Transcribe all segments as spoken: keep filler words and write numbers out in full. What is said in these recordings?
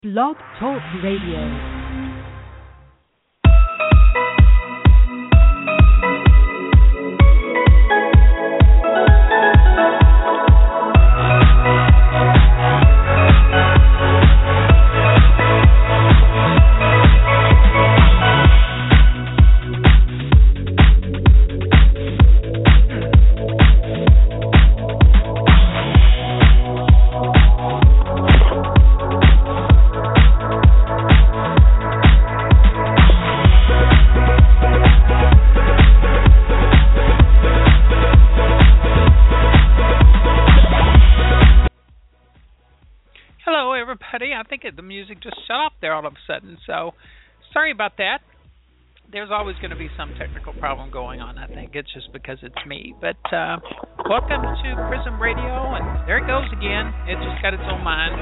Blog Talk Radio. I think it, the music just shut off there all of a sudden, so sorry about that. There's always going to be some technical problem going on. I think it's just because it's me. But uh, welcome to Prism Radio, and there it goes again. It just got its own mind.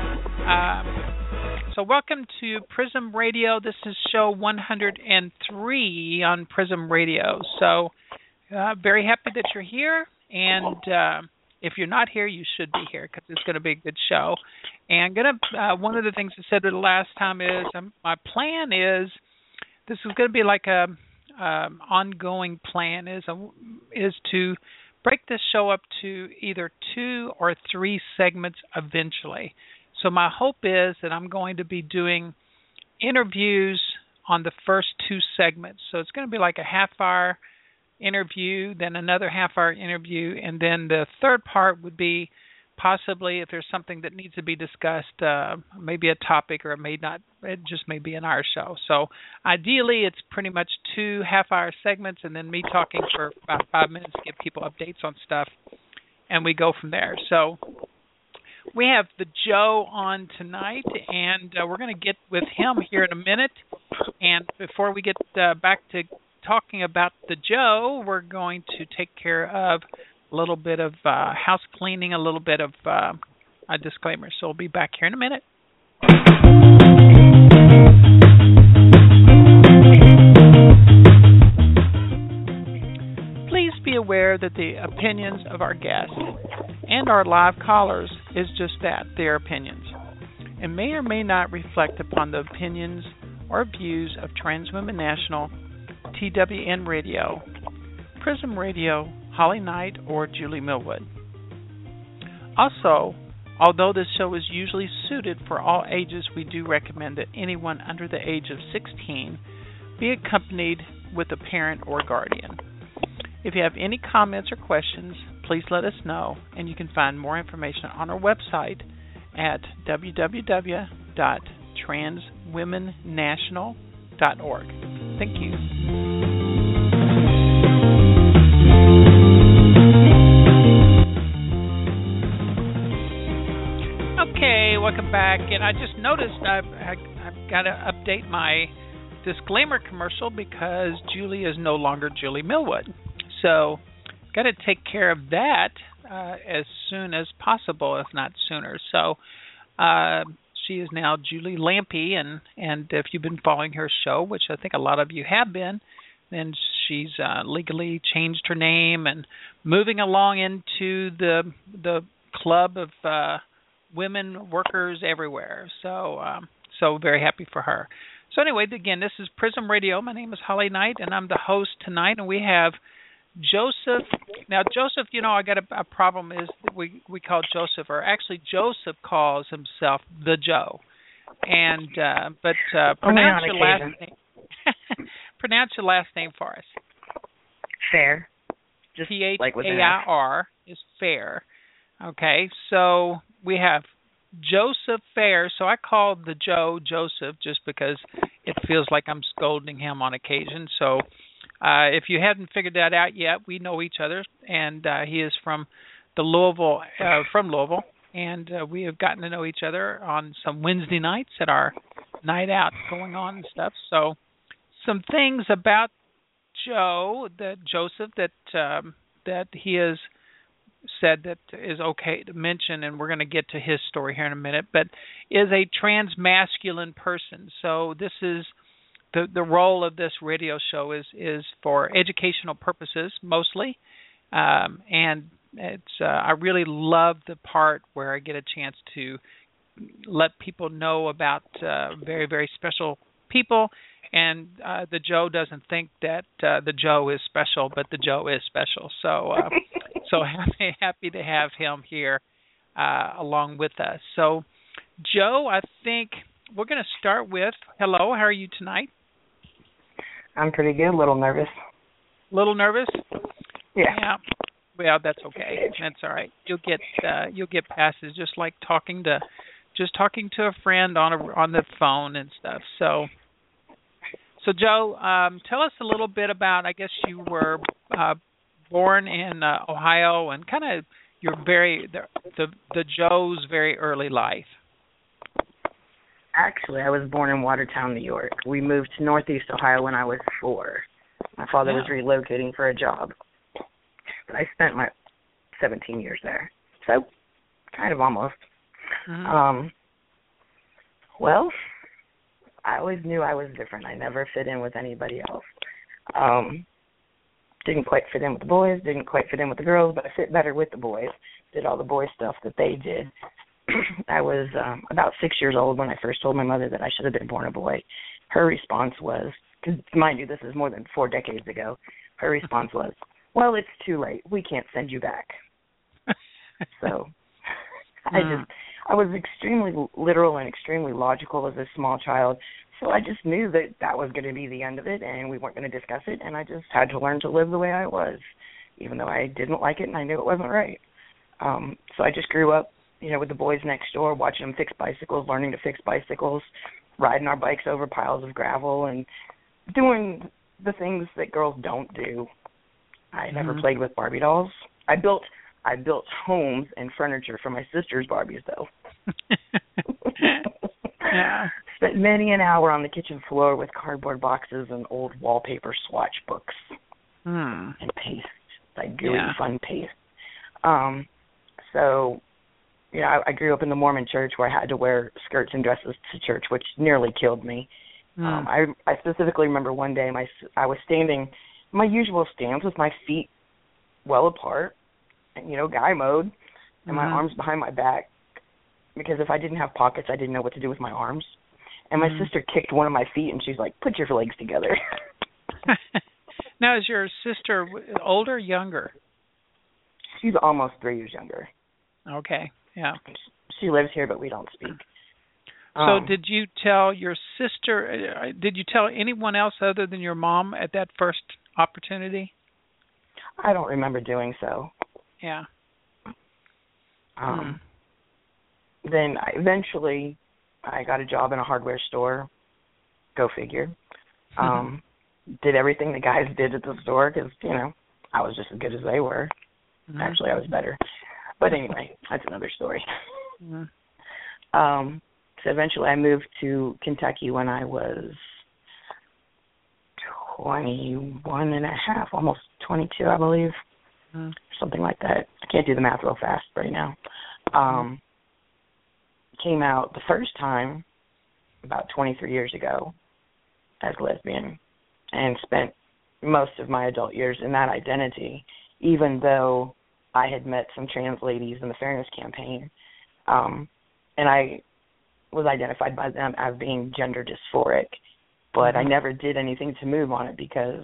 Um, so welcome to Prism Radio. This is show one hundred three on Prism Radio. So uh, very happy that you're here, and uh, if you're not here, you should be here because it's going to be a good show. And gonna uh, one of the things I said the last time is um, my plan is this is going to be like a um, ongoing plan is a, is to break this show up to either two or three segments eventually. So my hope is that I'm going to be doing interviews on the first two segments. So it's going to be like a half hour interview, then another half hour interview, and then the third part would be possibly if there's something that needs to be discussed, uh, maybe a topic, or it may not, it just may be an hour show. So ideally it's pretty much two half hour segments and then me talking for about five minutes to give people updates on stuff, and we go from there. So we have the Joe on tonight, and uh, we're going to get with him here in a minute. And before we get uh, back to talking about the Joe, we're going to take care of a little bit of uh, house cleaning, a little bit of uh, a disclaimer. So we'll be back here in a minute. Please be aware that the opinions of our guests and our live callers is just that, their opinions, and may or may not reflect upon the opinions or views of Trans Women National, T W N Radio, Prism Radio, Holly Knight, or Julie Millwood. Also, although this show is usually suited for all ages, we do recommend that anyone under the age of sixteen be accompanied with a parent or guardian. If you have any comments or questions, please let us know, and you can find more information on our website at w w w dot trans women national dot org. Thank you. Okay, welcome back. And I just noticed I've, I've got to update my disclaimer commercial because Julie is no longer Julie Millwood. So got to take care of that uh, as soon as possible, if not sooner. So uh, she is now Julie Lampe, and, and if you've been following her show, which I think a lot of you have been, then she's uh, legally changed her name and moving along into the the club of uh, women workers everywhere. So, um, so very happy for her. So anyway, again, this is Prism Radio. My name is Holly Knight, and I'm the host tonight. And we have Joseph. Now, Joseph, you know, I got a, a problem is that we we call Joseph, or actually Joseph calls himself the Joe. And uh, but uh, pronounce your last name. Pronounce your last name for us. Fair. Just P H like with A I R is Fair. Okay, so we have Joseph Fair. So I called the Joe Joseph just because it feels like I'm scolding him on occasion. So uh, if you haven't figured that out yet, we know each other, and uh, he is from the Louisville, uh, from Louisville, and uh, we have gotten to know each other on some Wednesday nights at our night out going on and stuff. So some things about Joe, that Joseph, that um, that he has said that is okay to mention, and we're going to get to his story here in a minute, but is a transmasculine person. So this is the the role of this radio show is is for educational purposes mostly, um, and it's uh, I really love the part where I get a chance to let people know about uh, very, very special people. And uh, the Joe doesn't think that uh, the Joe is special, but the Joe is special. So, uh, so happy, happy to have him here uh, along with us. So, Joe, I think we're going to start with hello. How are you tonight? I'm pretty good. A little nervous. A little nervous? Yeah. Yeah. Well, that's okay. That's all right. You'll get uh, you'll get past it. Just like talking to just talking to a friend on a on the phone and stuff. So, so Joe, um, tell us a little bit about. I guess you were uh, born in uh, Ohio, and kind of your very the, the the Joe's very early life. Actually, I was born in Watertown, New York. We moved to Northeast Ohio when I was four. My father Yeah. was relocating for a job. But I spent my seventeen years there. So, kind of almost. Mm-hmm. Um, well, I always knew I was different. I never fit in with anybody else. Um, didn't quite fit in with the boys, didn't quite fit in with the girls, but I fit better with the boys. Did all the boy stuff that they did. I was um, about six years old when I first told my mother that I should have been born a boy. Her response was, because mind you, this is more than four decades ago, her response was, well, it's too late. We can't send you back. So I just, I was extremely literal and extremely logical as a small child. So I just knew that that was going to be the end of it, and we weren't going to discuss it, and I just had to learn to live the way I was, even though I didn't like it and I knew it wasn't right. Um, so I just grew up, you know, with the boys next door, watching them fix bicycles, learning to fix bicycles, riding our bikes over piles of gravel, and doing the things that girls don't do. I mm-hmm. never played with Barbie dolls. I built I built homes and furniture for my sister's Barbies, though. Yeah. Spent many an hour on the kitchen floor with cardboard boxes and old wallpaper swatch books hmm. and paste, like gooey, yeah. fun paste. Um, so... You know, I, I grew up in the Mormon church where I had to wear skirts and dresses to church, which nearly killed me. Mm. Um, I, I specifically remember one day my I was standing in my usual stance with my feet well apart, and, you know, guy mode, and mm-hmm. my arms behind my back, because if I didn't have pockets, I didn't know what to do with my arms. And my mm. sister kicked one of my feet, and she's like, put your legs together. Now, is your sister older or younger? She's almost three years younger. Okay. Yeah. She lives here, but we don't speak. So um, did you tell your sister, did you tell anyone else other than your mom at that first opportunity? I don't remember doing so. Yeah. Um. Hmm. Then I, eventually I got a job in a hardware store. Go figure. Um, did everything the guys did at the store because, you know, I was just as good as they were. Mm-hmm. Actually, I was better. But anyway, that's another story. Mm-hmm. Um, so eventually I moved to Kentucky when I was twenty-one and a half, almost twenty-two, I believe. Mm-hmm. Something like that. I can't do the math real fast right now. Um, came out the first time about twenty-three years ago as lesbian and spent most of my adult years in that identity, even though I had met some trans ladies in the Fairness Campaign, um, and I was identified by them as being gender dysphoric, but mm-hmm. I never did anything to move on it because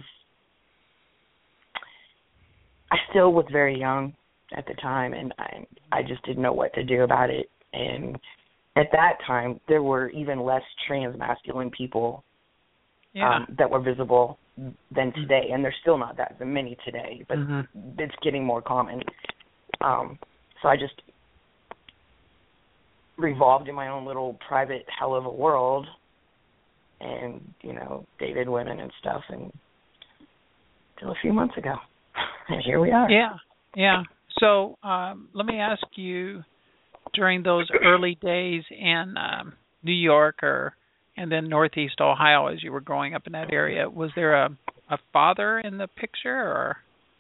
I still was very young at the time, and I, I just didn't know what to do about it. And at that time, there were even less trans masculine people yeah. um, that were visible than today, and there's still not that many today, but mm-hmm. it's getting more common. Um, so I just revolved in my own little private hell of a world and, you know, dated women and stuff and until a few months ago. And here we are. Yeah, yeah. So um, let me ask you, during those early days in um, New York or and then Northeast Ohio, as you were growing up in that area, was there a, a father in the picture? Or?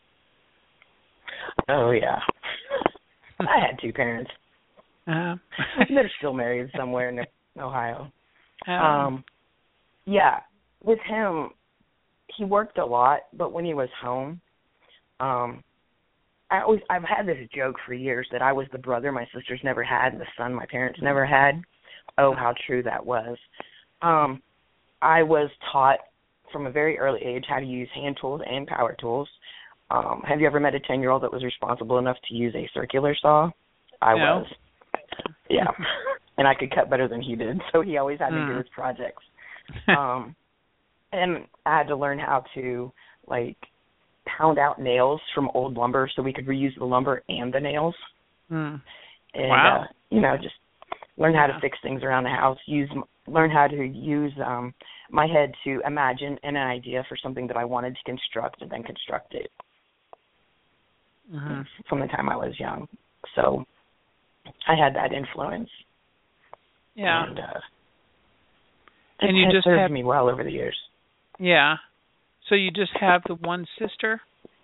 Oh, yeah. I had two parents. Uh-huh. They're still married somewhere in Ohio. Um, um, yeah, with him, he worked a lot, but when he was home, um, I always I've had this joke for years that I was the brother my sisters never had and the son my parents never had. Oh, how true that was. Um, I was taught from a very early age how to use hand tools and power tools. Um, have you ever met a ten-year-old that was responsible enough to use a circular saw? I no. was. Yeah. And I could cut better than he did, so he always had mm. to do his projects. um, and I had to learn how to, like, pound out nails from old lumber so we could reuse the lumber and the nails. Mm. And, wow. uh, you know, just learn how yeah. to fix things around the house, use learn how to use um, my head to imagine an idea for something that I wanted to construct and then construct it mm-hmm. from the time I was young. So I had that influence. Yeah. And, uh, and you it just served have me well over the years. Yeah. So you just have the one sister?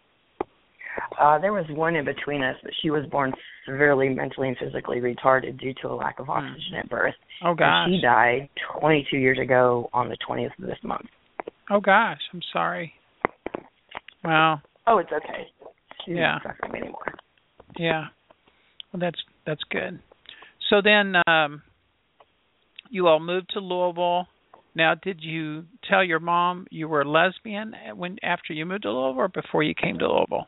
Uh, there was one in between us, but she was born severely mentally and physically retarded due to a lack of oxygen mm. at birth. Oh, gosh. And she died twenty-two years ago on the twentieth of this month. Oh, gosh. I'm sorry. Wow. Oh, it's okay. She's yeah. not suffering anymore. Yeah. Well, that's that's good. So then um, you all moved to Louisville. Now, did you tell your mom you were a lesbian when after you moved to Louisville or before you came to Louisville?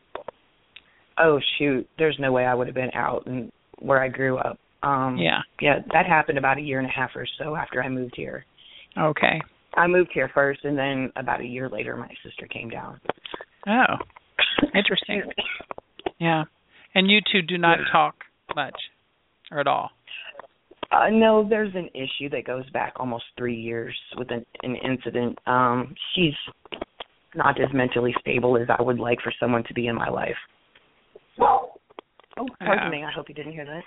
Oh, shoot. There's no way I would have been out in where I grew up. Um, yeah. Yeah, that happened about a year and a half or so after I moved here. Okay. I moved here first, and then about a year later, my sister came down. Oh, interesting. Yeah. And you two do not talk much or at all? Uh, no, there's an issue that goes back almost three years with an, an incident. Um, she's not as mentally stable as I would like for someone to be in my life. Oh, pardon uh, me. I hope you didn't hear that.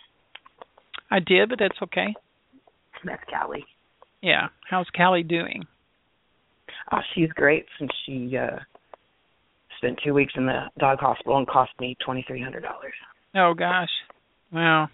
I did, but that's okay. That's Callie. Yeah. How's Callie doing? Oh, she's great since she uh, spent two weeks in the dog hospital and cost me twenty-three hundred dollars. Oh, gosh. Wow.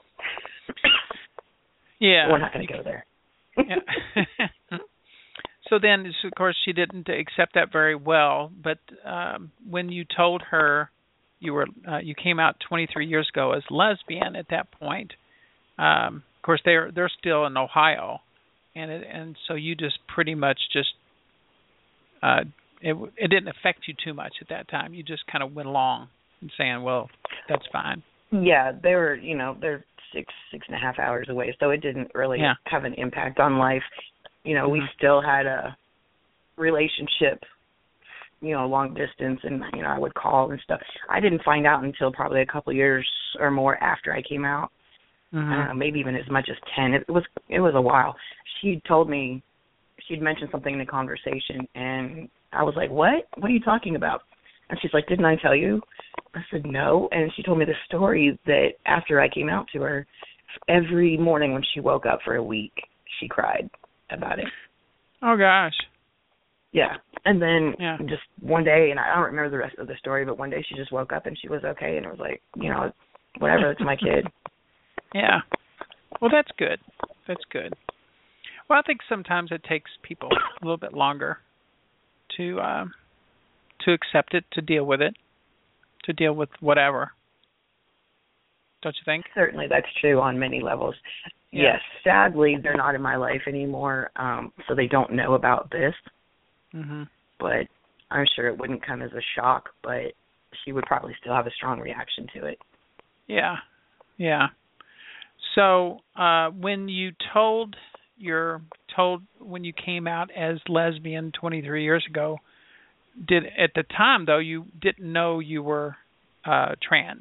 Yeah. We're not going to go there. yeah. So then, of course, she didn't accept that very well. But um, when you told her you were uh, you came out twenty-three years ago as lesbian at that point, um, of course they're they're still in Ohio, and it, and so you just pretty much just uh, it it didn't affect you too much at that time. You just kind of went along and saying, well, that's fine. Yeah, they were, you know, they're six, six and a half hours away, so it didn't really yeah. have an impact on life. You know, mm-hmm. we still had a relationship, you know, long distance, and, you know, I would call and stuff. I didn't find out until probably a couple of years or more after I came out, mm-hmm. uh, maybe even as much as ten. It was it was a while. She told me, she'd mentioned something in the conversation, and I was like, what? What are you talking about? And she's like, didn't I tell you? I said, no. And she told me the story that after I came out to her, every morning when she woke up for a week, she cried about it. Oh, gosh. Yeah. And then yeah. just one day, and I don't remember the rest of the story, but one day she just woke up and she was okay, and it was like, you know, whatever, it's my kid. Yeah. Well, that's good. That's good. Well, I think sometimes it takes people a little bit longer to uh, to accept it, to deal with it, to deal with whatever. Don't you think? Certainly, that's true on many levels. Yeah. Yes, sadly, they're not in my life anymore, um, so they don't know about this. Mm-hmm. But I'm sure it wouldn't come as a shock, but she would probably still have a strong reaction to it. Yeah, yeah. So uh, when you told your told when you came out as lesbian twenty-three years ago, did at the time though you didn't know you were uh, trans,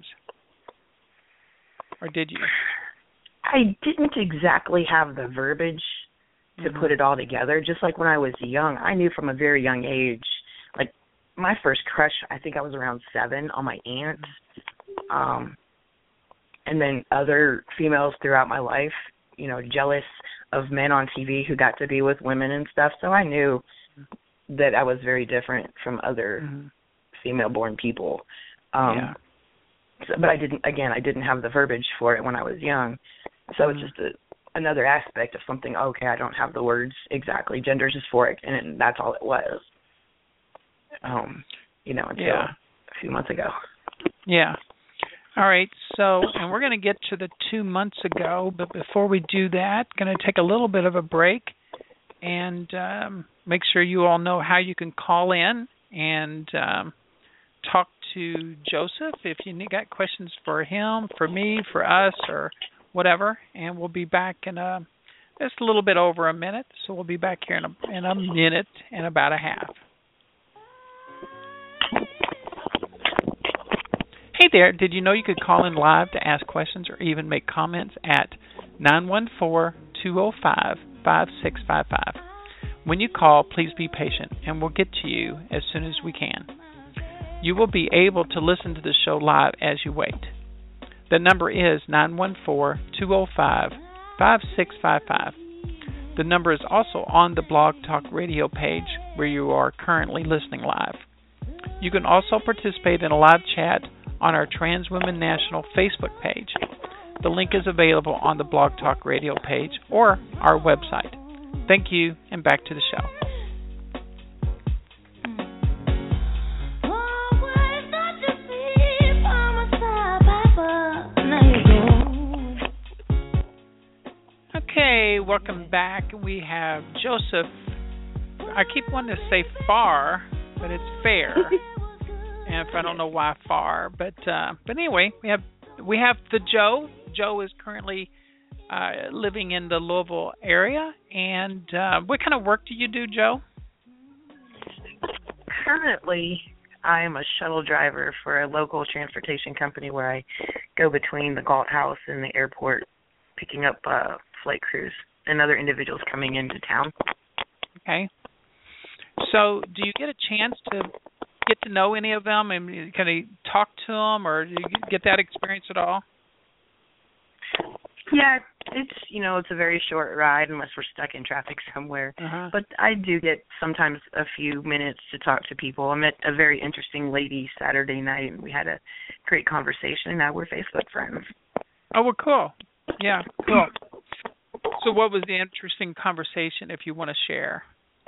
or did you? I didn't exactly have the verbiage to mm-hmm. put it all together. Just like when I was young, I knew from a very young age. Like my first crush, I think I was around seven on my aunt, um, and then other females throughout my life. You know, jealous of men on T V who got to be with women and stuff. So I knew that I was very different from other mm-hmm. female-born people. Um, yeah. so, but I didn't. Again, I didn't have the verbiage for it when I was young. So mm-hmm. it's just a, another aspect of something. Okay, I don't have the words exactly. Gender's dysphoric, and that's all it was. Um, you know, until yeah. a few months ago. Yeah. All right. So, and we're going to get to the two months ago, but before we do that, going to take a little bit of a break and um, make sure you all know how you can call in and um, talk to Joseph if you need, got questions for him, for me, for us, or whatever. And we'll be back in a just a little bit over a minute. So we'll be back here in a, in a minute and about a half. Hey there, did you know you could call in live to ask questions or even make comments at nine one four, two zero five, five six five five. When you call, please be patient, and we'll get to you as soon as we can. You will be able to listen to the show live as you wait. The number is nine one four, two zero five, five six five five. The number is also on the Blog Talk Radio page where you are currently listening live. You can also participate in a live chat on our Trans Women National Facebook page. The link is available on the Blog Talk Radio page or our website. Thank you, and back to the show. Okay, welcome back. We have Joseph. I keep wanting to say Far, but it's Fair. And if I don't know why Far, but uh, but anyway, we have we have the Joe. Joe is currently uh, living in the Louisville area. And uh, what kind of work do you do, Joe? Currently, I am a shuttle driver for a local transportation company where I go between the Galt House and the airport, picking up uh, flight crews and other individuals coming into town. Okay. So, do you get a chance to get to know any of them and kind of talk to them, or do you get that experience at all? Yeah, it's, you know, it's a very short ride unless we're stuck in traffic somewhere. Uh-huh. But I do get sometimes a few minutes to talk to people. I met a very interesting lady Saturday night, and we had a great conversation, and now we're Facebook friends. Oh, well, cool. Yeah, cool. So what was the interesting conversation, if you want to share?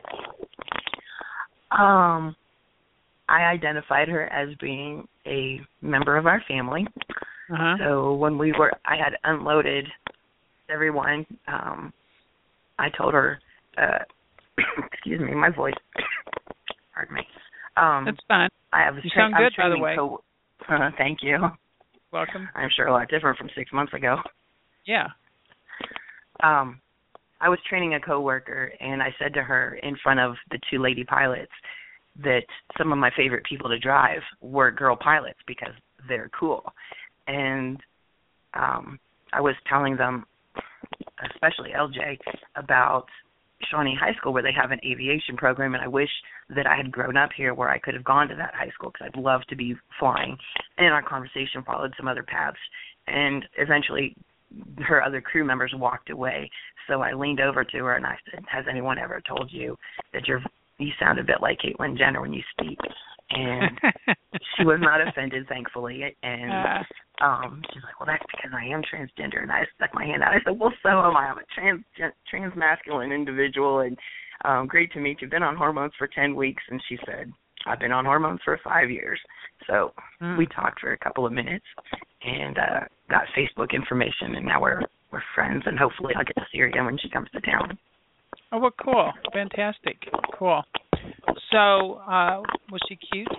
Um, I identified her as being a member of our family. Uh-huh. So when we were, I had unloaded everyone. Um, I told her, uh, excuse me, my voice. Pardon me. Um, That's fine. I have you tra- sound good, by the way. Co- uh, thank you. Welcome. I'm sure a lot different from six months ago. Yeah. Um, I was training a coworker, and I said to her in front of the two lady pilots that some of my favorite people to drive were girl pilots because they're cool. And um, I was telling them, especially L J, about Shawnee High School where they have an aviation program, and I wish that I had grown up here where I could have gone to that high school because I'd love to be flying. And our conversation followed some other paths, and eventually her other crew members walked away. So I leaned over to her and I said, has anyone ever told you that you're, you sound a bit like Caitlyn Jenner when you speak? And she was not offended, thankfully. And uh, um, she's like, well, that's because I am transgender. And I stuck my hand out. I said, well, so am I. I'm a trans transmasculine individual, and um, great to meet you. Been on hormones for ten weeks. And she said, I've been on hormones for five years. So mm. we talked for a couple of minutes and uh, got Facebook information, and now we're we're friends, and hopefully I'll get to see her again when she comes to town. Oh, well, cool. Fantastic. Cool. So, uh, was she cute?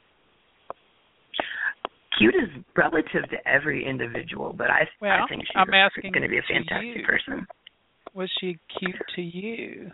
Cute is relative to every individual, but I, well, I think she's going to be a fantastic you. person. Was she cute to you?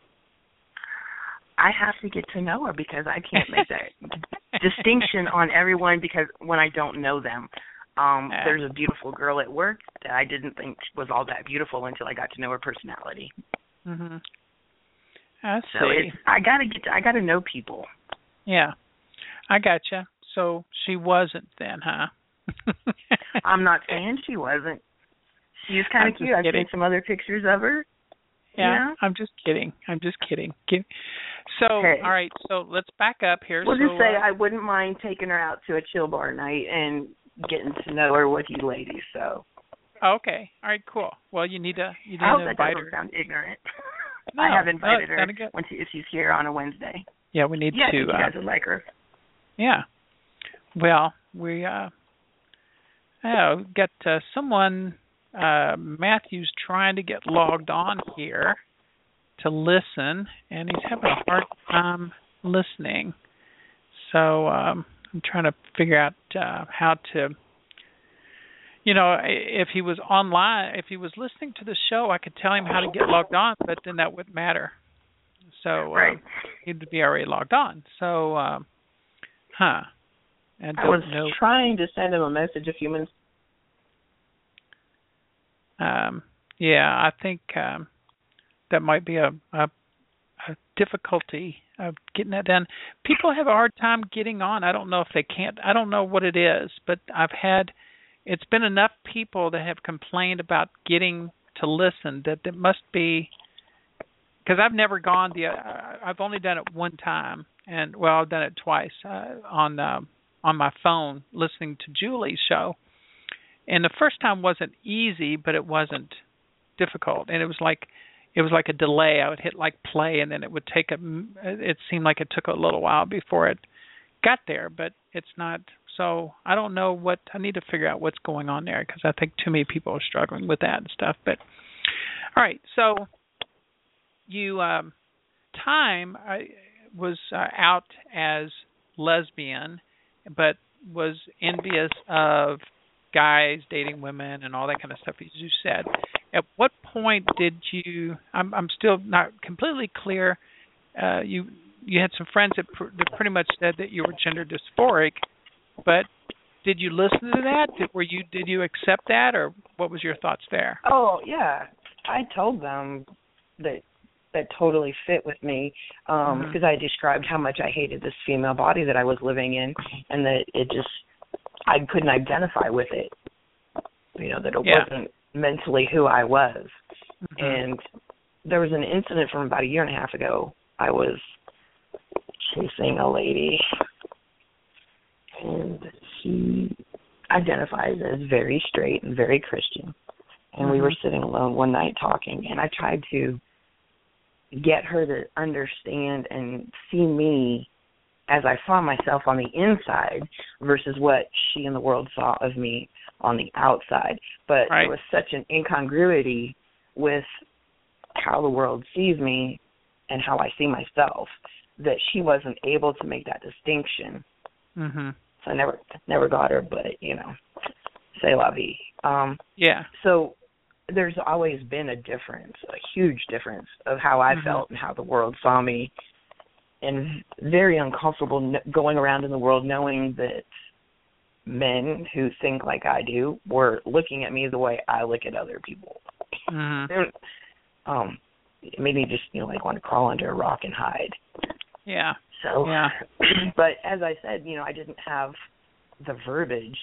I have to get to know her because I can't make that distinction on everyone because when I don't know them. Um, yeah. There's a beautiful girl at work that I didn't think was all that beautiful until I got to know her personality. Mm-hmm. I see. So it's, I gotta get. To, I gotta know people. Yeah, I gotcha. So she wasn't then, huh? I'm not saying she wasn't. She was kind of cute. I've seen some other pictures of her. Yeah, yeah, I'm just kidding. I'm just kidding. So, hey. all right. So let's back up here. We'll so, just say uh, I wouldn't mind taking her out to a chill bar night and getting to know her with you ladies. So. Okay. All right. Cool. Well, you need to you need I hope to that invite doesn't her. sound ignorant. No, I have invited no, her good. when she, if she's here on a Wednesday. Yeah, we need yeah, to. I think you uh, guys would like her. Yeah. Well, we uh, Oh, got uh, someone, uh, Matthew's trying to get logged on here to listen, and he's having a hard time listening. So um, I'm trying to figure out uh, how to, you know, if he was online, if he was listening to the show, I could tell him how to get logged on, but then that wouldn't matter. So uh, right. he'd be already logged on. So, um, huh. I, I was know. trying to send him a message a few minutes. Um, yeah, I think um, that might be a, a, a difficulty of getting that done. People have a hard time getting on. I don't know if they can't. I don't know what it is, but I've had. It's been enough people that have complained about getting to listen that it must be. Because I've never gone the. Uh, I've only done it one time, and well, I've done it twice uh, on. Uh, on my phone listening to Julie's show. And the first time wasn't easy, but it wasn't difficult. And it was like it was like a delay. I would hit like play, and then it would take a it seemed like it took a little while before it got there, but it's not. So I don't know what I need to figure out what's going on there, because I think too many people are struggling with that and stuff. But all right, so you um, Time I was uh, out as lesbian, but was envious of guys dating women and all that kind of stuff, as you said. At what point did you? I'm I'm still not completely clear. Uh, you you had some friends that, pr- that pretty much said that you were gender dysphoric, but did you listen to that? Did, were you did you accept that, or what was your thoughts there? Oh yeah, I told them that that totally fit with me, um, mm-hmm. because I described how much I hated this female body that I was living in, and that it just, I couldn't identify with it, you know, that it yeah. wasn't mentally who I was. Mm-hmm. And there was an incident from about a year and a half ago. I was chasing a lady, and she identifies as very straight and very Christian, and mm-hmm. we were sitting alone one night talking, and I tried to get her to understand and see me as I saw myself on the inside versus what she and the world saw of me on the outside. But right. there was such an incongruity with how the world sees me and how I see myself that she wasn't able to make that distinction. Mm-hmm. So I never never got her, but, you know, c'est la vie. Um, yeah. So there's always been a difference, a huge difference of how I mm-hmm. felt and how the world saw me, and very uncomfortable going around in the world knowing that men who think like I do were looking at me the way I look at other people. Mm-hmm. And, um, it made me just, you know, like want to crawl under a rock and hide. Yeah. So, yeah. But as I said, you know, I didn't have the verbiage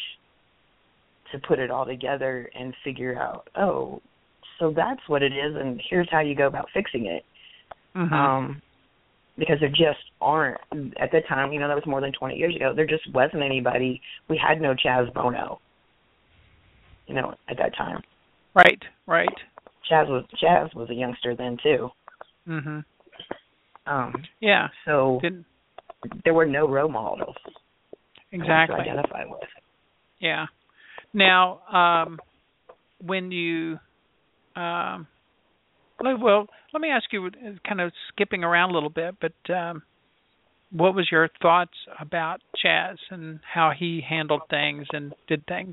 to put it all together and figure out, oh, so that's what it is, and here's how you go about fixing it. Mm-hmm. Um, because there just aren't, at the time, you know, that was more than twenty years ago, there just wasn't anybody. We had no Chaz Bono, you know, at that time. Right, right. Chaz was Chaz was a youngster then, too. Mm-hmm. Um, yeah. So Didn't... there were no role models exactly to identify with. Yeah. Now, um, when you, um, well, let me ask you, kind of skipping around a little bit, but um, what was your thoughts about Chaz and how he handled things and did things?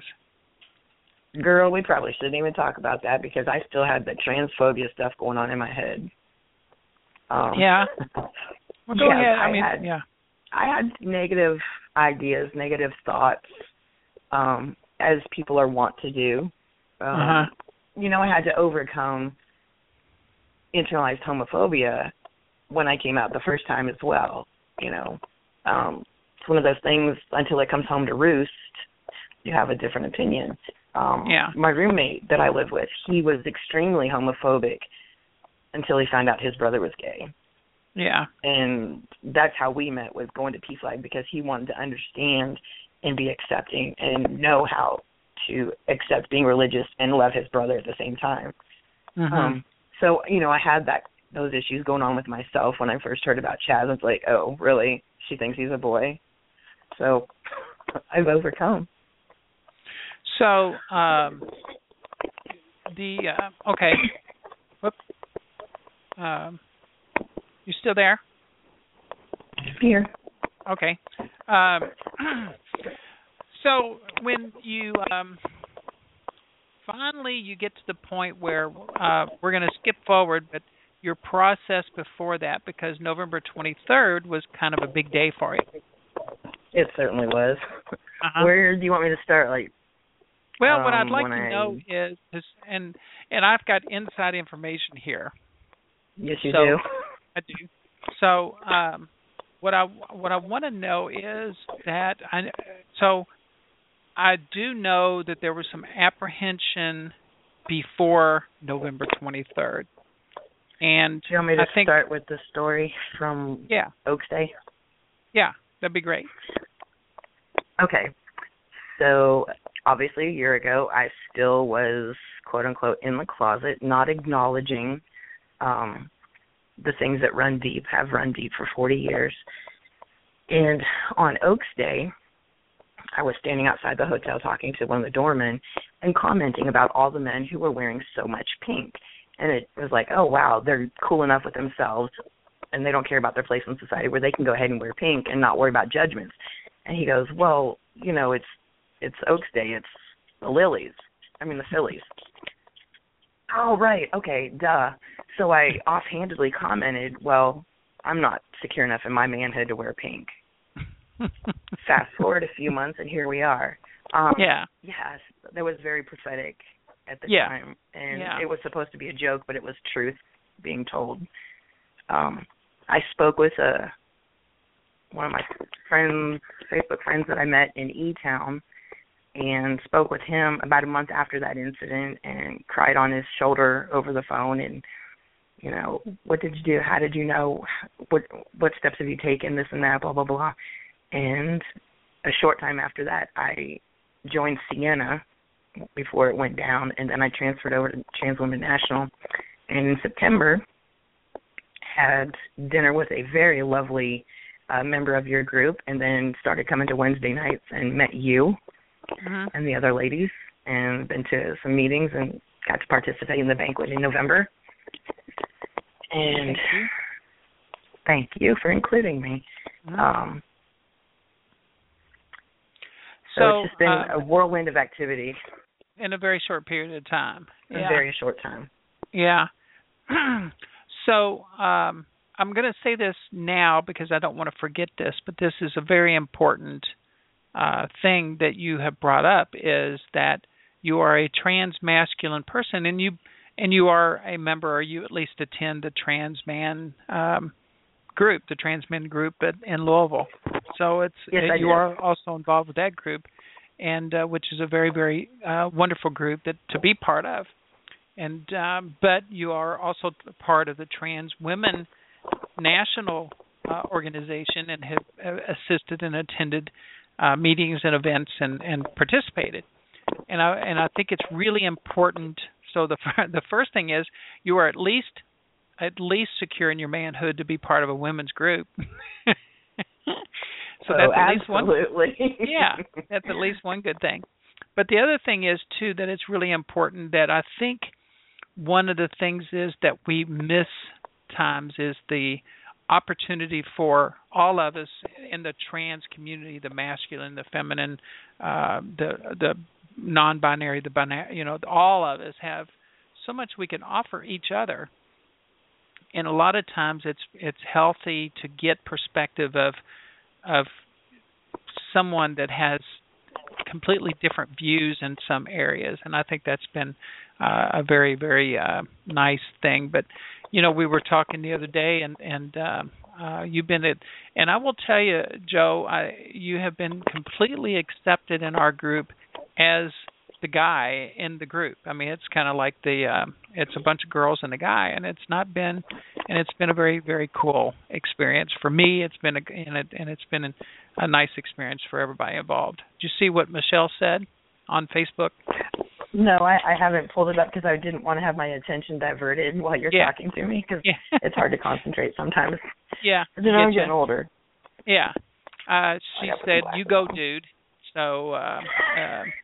Girl, we probably shouldn't even talk about that because I still had the transphobia stuff going on in my head. Um, yeah. Well, go yeah, ahead. I, I mean, had, yeah. I had negative ideas, negative thoughts, um, as people are wont to do. Um, uh-huh. You know, I had to overcome internalized homophobia when I came out the first time as well. You know, um, it's one of those things, until it comes home to roost, you have a different opinion. Um, yeah. My roommate that I lived with, he was extremely homophobic until he found out his brother was gay. Yeah. And that's how we met, was going to P Flag, because he wanted to understand and be accepting and know how to accept being religious and love his brother at the same time. Mm-hmm. Um, so, you know, I had that those issues going on with myself when I first heard about Chaz. It's like, oh, really? She thinks he's a boy? So I've overcome. So, um, the uh, okay. Whoop. Um, you still there? Here. Okay. Um, so when you um, finally you get to the point where uh, we're going to skip forward, but your process before that, because November twenty-third was kind of a big day for you. It certainly was. Uh-huh. Where do you want me to start? Like, well, um, what I'd like to I... know is, is, and and I've got inside information here. Yes, you so, do. I do. So, um, what I what I want to know is that I so I do know that there was some apprehension before November twenty-third, and Do you want me to I think, start with the story from yeah, Oaks Day? Yeah, that'd be great. Okay. So, obviously, a year ago, I still was, quote-unquote, in the closet, not acknowledging um, the things that run deep, have run deep for forty years. And on Oaks Day, I was standing outside the hotel talking to one of the doormen and commenting about all the men who were wearing so much pink. And it was like, oh, wow, they're cool enough with themselves, and they don't care about their place in society where they can go ahead and wear pink and not worry about judgments. And he goes, well, you know, it's it's Oaks Day. It's the Lilies. I mean, the Phillies. Oh, right. Okay, duh. So I offhandedly commented, well, I'm not secure enough in my manhood to wear pink. Fast forward a few months, and here we are. Um, yeah. Yes, that was very prophetic at the yeah. time. And yeah. it was supposed to be a joke, but it was truth being told. Um, I spoke with a, one of my friends, Facebook friends that I met in E-Town, and spoke with him about a month after that incident and cried on his shoulder over the phone and, you know, what did you do? How did you know? What what steps have you taken? This and that, blah, blah, blah. And a short time after that, I joined Sienna before it went down, and then I transferred over to Trans Women National. And in September, had dinner with a very lovely uh, member of your group, and then started coming to Wednesday nights and met you mm-hmm. and the other ladies, and been to some meetings and got to participate in the banquet in November. And thank you, thank you for including me. Mm-hmm. Um, so, so it's just been uh, a whirlwind of activity. In a very short period of time. In yeah. a very short time. Yeah. So um, I'm going to say this now because I don't want to forget this, but this is a very important uh, thing that you have brought up, is that you are a trans masculine person, and you and you are a member, or you at least attend the Trans Man um, group, the Trans Men group at, in Louisville. So it's yes, it, I you do. are also involved with that group, and uh, which is a very very uh, wonderful group that to be part of. And um, but you are also part of the Trans Women National uh, organization and have uh, assisted and attended uh, meetings and events and, and participated. And I and I think it's really important. So the the first thing is you are at least at least secure in your manhood to be part of a women's group. So oh, that's at least absolutely. one. Yeah, that's at least one good thing. But the other thing is too that it's really important that I think one of the things is that we miss times is the opportunity for all of us in the trans community, the masculine, the feminine, uh, the the non-binary, the binary, you know, all of us have so much we can offer each other. And a lot of times it's it's healthy to get perspective of of someone that has completely different views in some areas, and I think that's been uh, a very, very uh, nice thing. But you know, we were talking the other day, and and uh, uh, you've been at, and I will tell you, Joe, I, you have been completely accepted in our group as the guy in the group. I mean, it's kind of like the uh, it's a bunch of girls and a guy, and it's not been, and it's been a very, very cool experience for me. It's been a and, it, and it's been a, a nice experience for everybody involved. Did you see what Michelle said on Facebook? No, I, I haven't pulled it up because I didn't want to have my attention diverted while you're yeah. talking to me, because yeah. it's hard to concentrate sometimes. Yeah. You know, I'm getting older. Yeah. Uh, she said, glasses "You go, on. dude." So, uh, uh,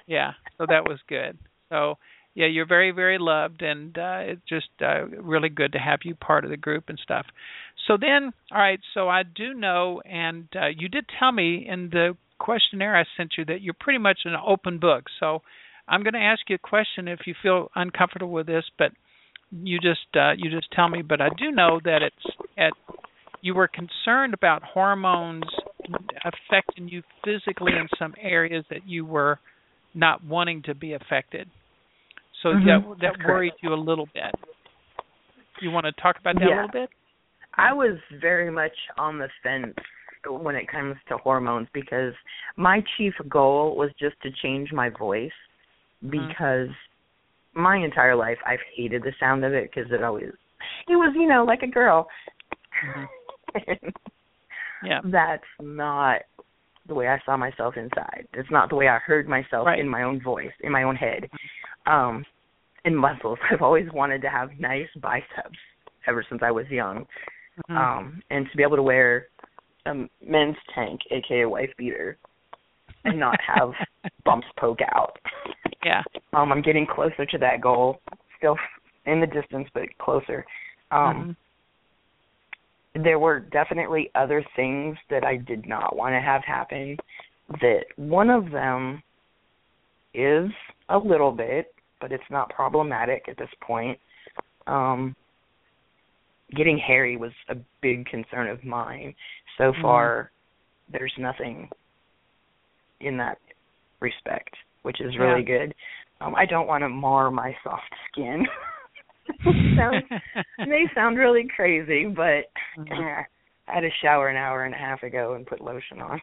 Yeah, so that was good. So, yeah, you're very, very loved, and uh, it's just uh, really good to have you part of the group and stuff. So then, all right, so I do know, and uh, you did tell me in the questionnaire I sent you that you're pretty much an open book. So I'm going to ask you a question if you feel uncomfortable with this, but you just uh, you just tell me. But I do know that it's at you were concerned about hormones affecting you physically in some areas that you were not wanting to be affected. So mm-hmm. that that That's worried correct. you a little bit. You want to talk about that yeah. a little bit? I was very much on the fence when it comes to hormones because my chief goal was just to change my voice because mm-hmm. my entire life I've hated the sound of it because it always, it was, you know, like a girl. Mm-hmm. Yeah. That's not the way I saw myself inside. It's not the way I heard myself right. in my own voice, in my own head. Um, and muscles. I've always wanted to have nice biceps ever since I was young. Mm-hmm. Um, and to be able to wear a men's tank, aka a wife beater, and not have bumps poke out. Yeah. Um, I'm getting closer to that goal. Still in the distance, but closer. Um, mm-hmm. There were definitely other things that I did not want to have happen. That one of them is a little bit, but it's not problematic at this point. Um, getting hairy was a big concern of mine. So far, mm. there's nothing in that respect, which is really yeah. good. Um, I don't want to mar my soft skin. It sounds, may sound really crazy, but mm-hmm. uh, I had to shower an hour and a half ago and put lotion on.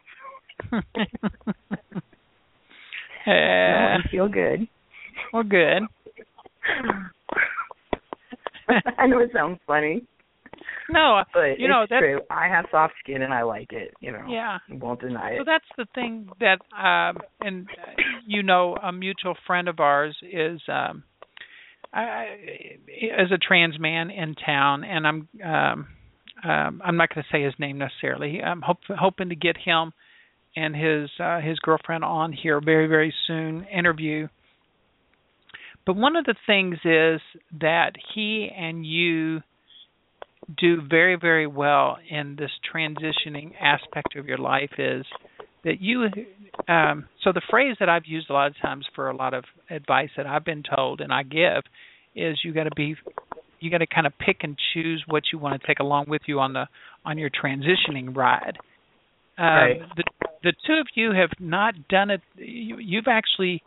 uh, I feel good. Well, good. I know it sounds funny. No, but you know, it's that's true. I have soft skin and I like it. You know, yeah, I won't deny it. So that's the thing that, um, and uh, you know, a mutual friend of ours is, um, I, is a trans man in town, and I'm, um, um, I'm not going to say his name necessarily. I'm hope, hoping to get him and his uh, his girlfriend on here very, very soon. Interview. But one of the things is that he and you do very, very well in this transitioning aspect of your life is that you, um, so the phrase that I've used a lot of times for a lot of advice that I've been told and I give is you got to be, you got to kind of pick and choose what you want to take along with you on the, on your transitioning ride. Um, right. The, the two of you have not done it. You, you've actually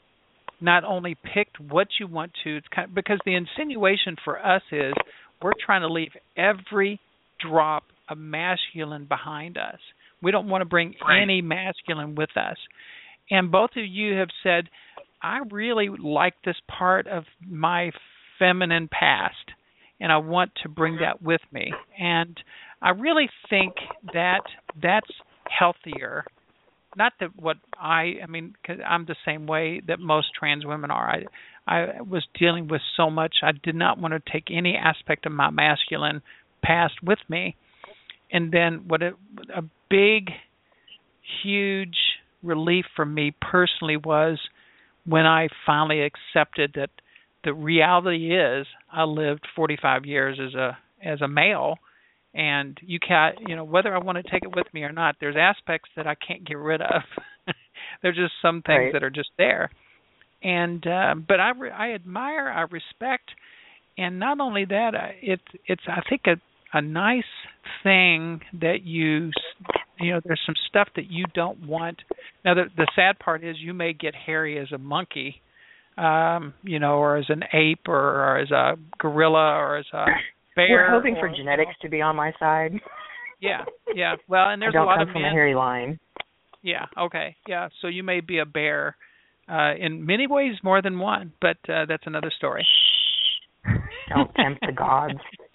not only picked what you want to, it's kind of, because the insinuation for us is we're trying to leave every drop of masculine behind us. We don't want to bring right. any masculine with us. And both of you have said, I really like this part of my feminine past, and I want to bring that with me. And I really think that that's healthier. Not that what I, I mean, cause I'm the same way that most trans women are. I, I was dealing with so much. I did not want to take any aspect of my masculine past with me. And then what a, a big, huge relief for me personally was when I finally accepted that the reality is I lived forty-five years as a as a male. And you can't, you know, whether I want to take it with me or not, there's aspects that I can't get rid of. There's just some things right. that are just there. And uh, but I, re- I admire, I respect, and not only that, it's it's I think a a nice thing that you you know there's some stuff that you don't want. Now the the sad part is you may get hairy as a monkey, um, you know, or as an ape, or, or as a gorilla, or as a bear. We're hoping or, for genetics to be on my side. Yeah, yeah. Well, and there's I don't a lot come of from men. a hairy line. Yeah. Okay. Yeah. So you may be a bear, uh, in many ways more than one, but uh, that's another story. Don't tempt the gods.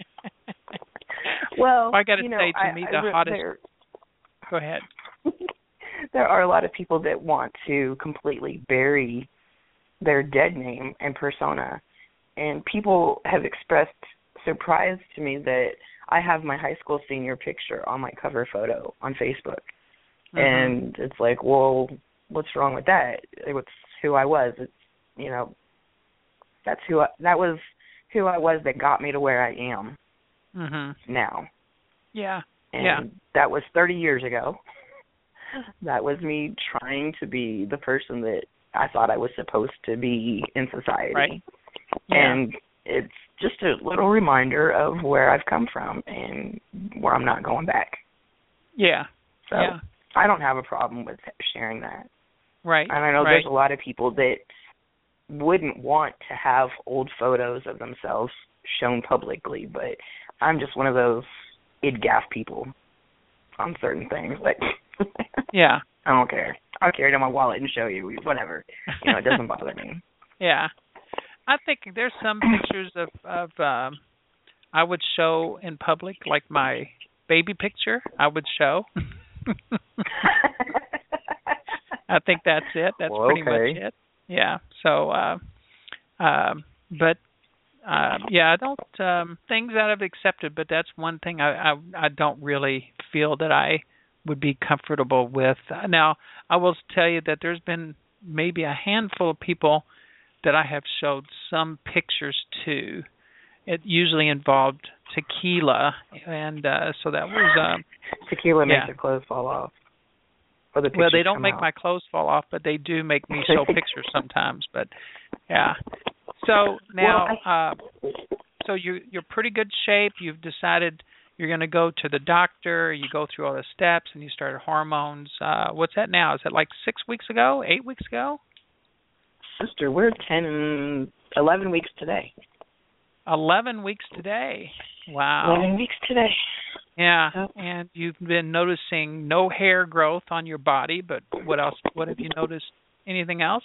Well, I got to you know, say, to I, me, I, the I, hottest. there, Go ahead. There are a lot of people that want to completely bury their dead name and persona, and people have expressed surprise to me that I have my high school senior picture on my cover photo on Facebook. Mm-hmm. And it's like, well, what's wrong with that? What's who I was. It's, you know, that's who I, that was who I was that got me to where I am Mhm. now. Yeah. And yeah. that was thirty years ago. That was me trying to be the person that I thought I was supposed to be in society. Right. Yeah. And it's just a little reminder of where I've come from and where I'm not going back. Yeah. So yeah. I don't have a problem with sharing that. Right. And I know right. there's a lot of people that wouldn't want to have old photos of themselves shown publicly, but I'm just one of those id gaff people on certain things. Like, yeah. I don't care. I'll carry it in my wallet and show you, whatever. You know, it doesn't bother me. Yeah. I think there's some pictures of, of um, I would show in public, like my baby picture, I would show. I think that's it. That's well, pretty okay. much it. Yeah. So, uh, um, but uh, yeah, I don't um, things that I've accepted, but that's one thing I, I I don't really feel that I would be comfortable with. Now, I will tell you that there's been maybe a handful of people that I have showed some pictures to. It usually involved tequila, and uh, so that was um, tequila yeah. makes your clothes fall off. Or the well, they don't come make out. my clothes fall off, but they do make me show pictures sometimes. But yeah, so now, well, I... uh, so you you're pretty good shape. You've decided you're going to go to the doctor. You go through all the steps, and you start hormones. Uh, what's that now? Is it like six weeks ago? Eight weeks ago? Sister, we're ten and eleven weeks today. Eleven weeks today. Wow. Eleven weeks today. Yeah, Yep. and you've been noticing no hair growth on your body, but what else? What have you noticed? Anything else?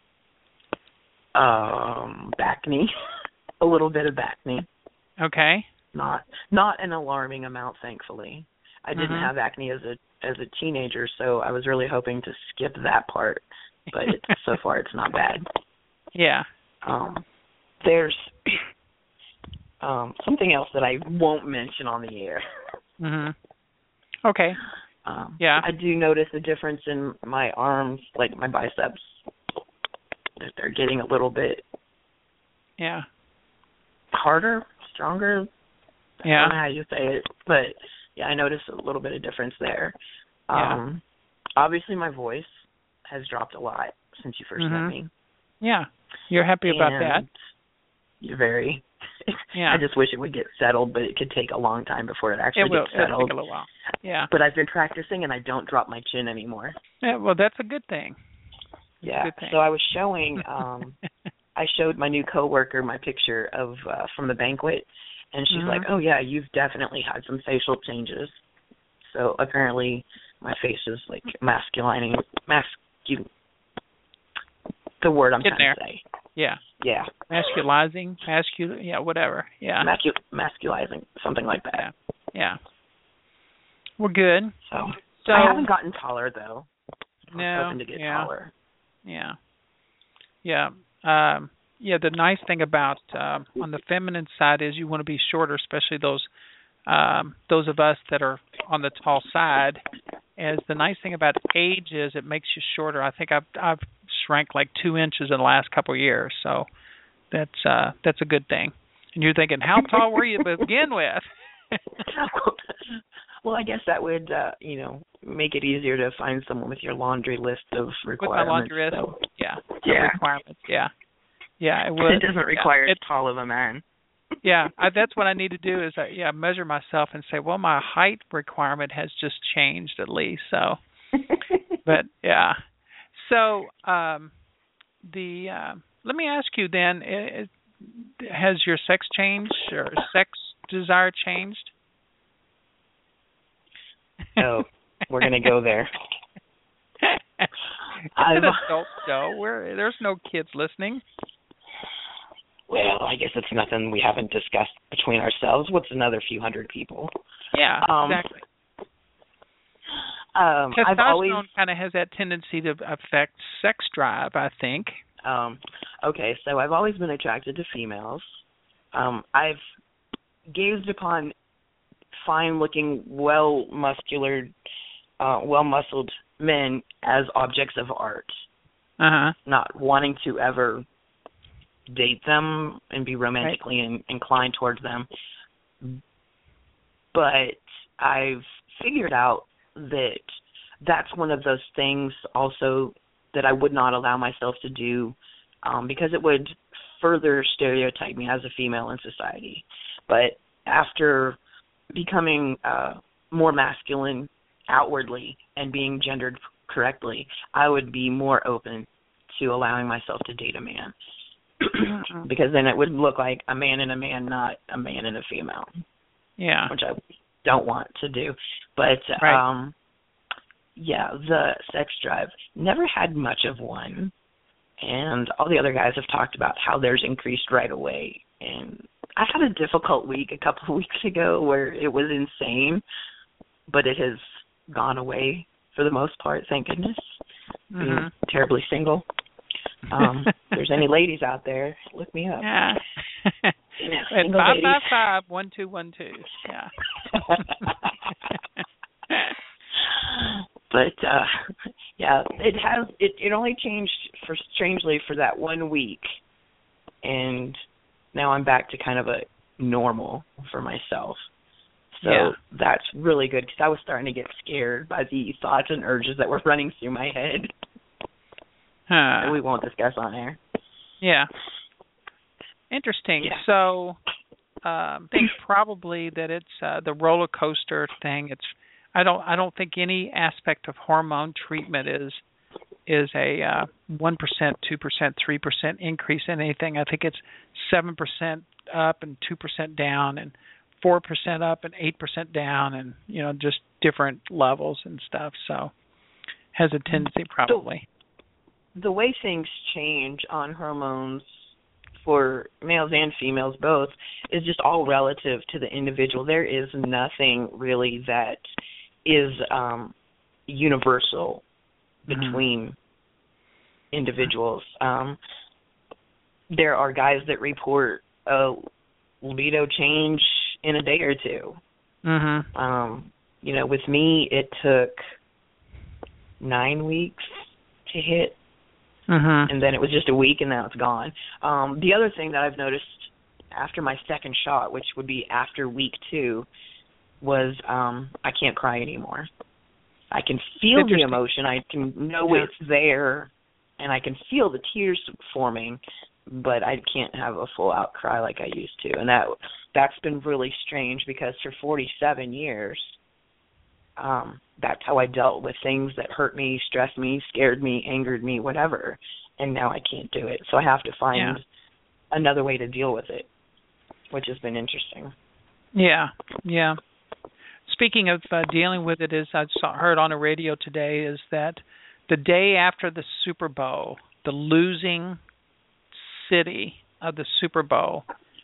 Um, back knee, a little bit of back knee. Okay. Not not an alarming amount, thankfully. I didn't Mhm. have acne as a as a teenager, so I was really hoping to skip that part. But it, so far, it's not bad. Yeah. Um, there's um, something else that I won't mention on the air. Mhm. Okay. Um, Yeah. I do notice a difference in my arms, like my biceps. That they're getting a little bit Yeah. harder, stronger. I Yeah. don't know how you say it, but yeah, I noticed a little bit of difference there. Yeah. Um, obviously, my voice has dropped a lot since you 1st Mhm. met me. Yeah. You're happy about And that. You're very. Yeah. I just wish it would get settled, but it could take a long time before it actually It will gets it'll settled. take a little while. Yeah. But I've been practicing, and I don't drop my chin anymore. Yeah. Well, that's a good thing. Yeah. Good thing. So I was showing. Um, I showed my new coworker my picture of uh, from the banquet, and she's Mhm. like, "Oh yeah, you've definitely had some facial changes." So apparently, my face is like masculining, mascu. The word I'm Getting trying there. to say. Yeah. Yeah. Masculizing, mascul. Yeah. Whatever. Yeah. Mascu- masculizing, something like that. Yeah. Yeah. Well, good. So, So I haven't gotten taller though. I'm No, hoping to get yeah. taller. Yeah. Yeah. Um, yeah, the nice thing about uh, on the feminine side is you want to be shorter, especially those um, those of us that are on the tall side. As the nice thing about age is it makes you shorter. I think I've I've shrank like two inches in the last couple of years, so that's uh, that's a good thing. And you're thinking, how tall were you to begin with? Well, I guess that would, uh, you know, make it easier to find someone with your laundry list of With my requirements. laundry list, so. yeah, Yeah. requirements, yeah, yeah, it would. It doesn't require yeah. as tall of a man. Yeah, I, that's what I need to do is, uh, yeah, measure myself and say, well, my height requirement has just changed at least. So, but yeah, so um, the uh, let me ask you then, it, it, has your sex changed or sex desire changed? Oh, we're gonna go there. It's I've- an adult show. Where there's no kids listening. Well, I guess it's nothing we haven't discussed between ourselves. What's another few hundred people? Yeah, Um, exactly. Um, I've always Testosterone kind of has that tendency to affect sex drive, I think. um, okay. So I've always been attracted to females. Um, I've gazed upon fine-looking, well-muscular, uh, well-muscled men as objects of art. Uh-huh. not wanting to ever date them and be romantically right. in, inclined towards them. But I've figured out that that's one of those things also that I would not allow myself to do um, because it would further stereotype me as a female in society. But after becoming uh, more masculine outwardly and being gendered correctly, I would be more open to allowing myself to date a man. Because then it would look like a man and a man, not a man and a female. Yeah. Which I don't want to do. But, right. um, yeah, the sex drive, never had much of one. And all the other guys have talked about how theirs increased right away. And I had a difficult week a couple of weeks ago where it was insane, but it has gone away for the most part, thank goodness. Mm-hmm. Being terribly single. Um, if there's any ladies out there, look me up. Yeah. You know, At five five five one two one two. Yeah. But uh, yeah, it has. It, it only changed for strangely for that one week, and now I'm back to kind of a normal for myself. So yeah. that's really good because I was starting to get scared by the thoughts and urges that were running through my head. Huh. And we won't discuss on air. Yeah. Interesting. Yeah. So um, I think probably that it's uh, the roller coaster thing. It's I don't I don't think any aspect of hormone treatment is is a uh, one percent, two percent, three percent increase in anything. I think it's seven percent up and two percent down and four percent up and eight percent down and, you know, just different levels and stuff. So has a tendency probably. The, the way things change on hormones for males and females both is just all relative to the individual. There is nothing really that is um, universal between mm-hmm. individuals. Um, there are guys that report a libido change in a day or two. Mm-hmm. Um, you know, with me, it took nine weeks to hit, mm-hmm. and then it was just a week, and now it's gone. Um, the other thing that I've noticed after my second shot, which would be after week two, was um, I can't cry anymore. I can feel the emotion. I can know yeah. it's there, and I can feel the tears forming, but I can't have a full out cry like I used to. And that, that's been really strange because for forty-seven years, um, that's how I dealt with things that hurt me, stressed me, scared me, angered me, whatever. And now I can't do it. So I have to find yeah. another way to deal with it, which has been interesting. Yeah, yeah. Speaking of uh, dealing with it, as I saw, heard on the radio today, is that the day after the Super Bowl, the losing city of the Super Bowl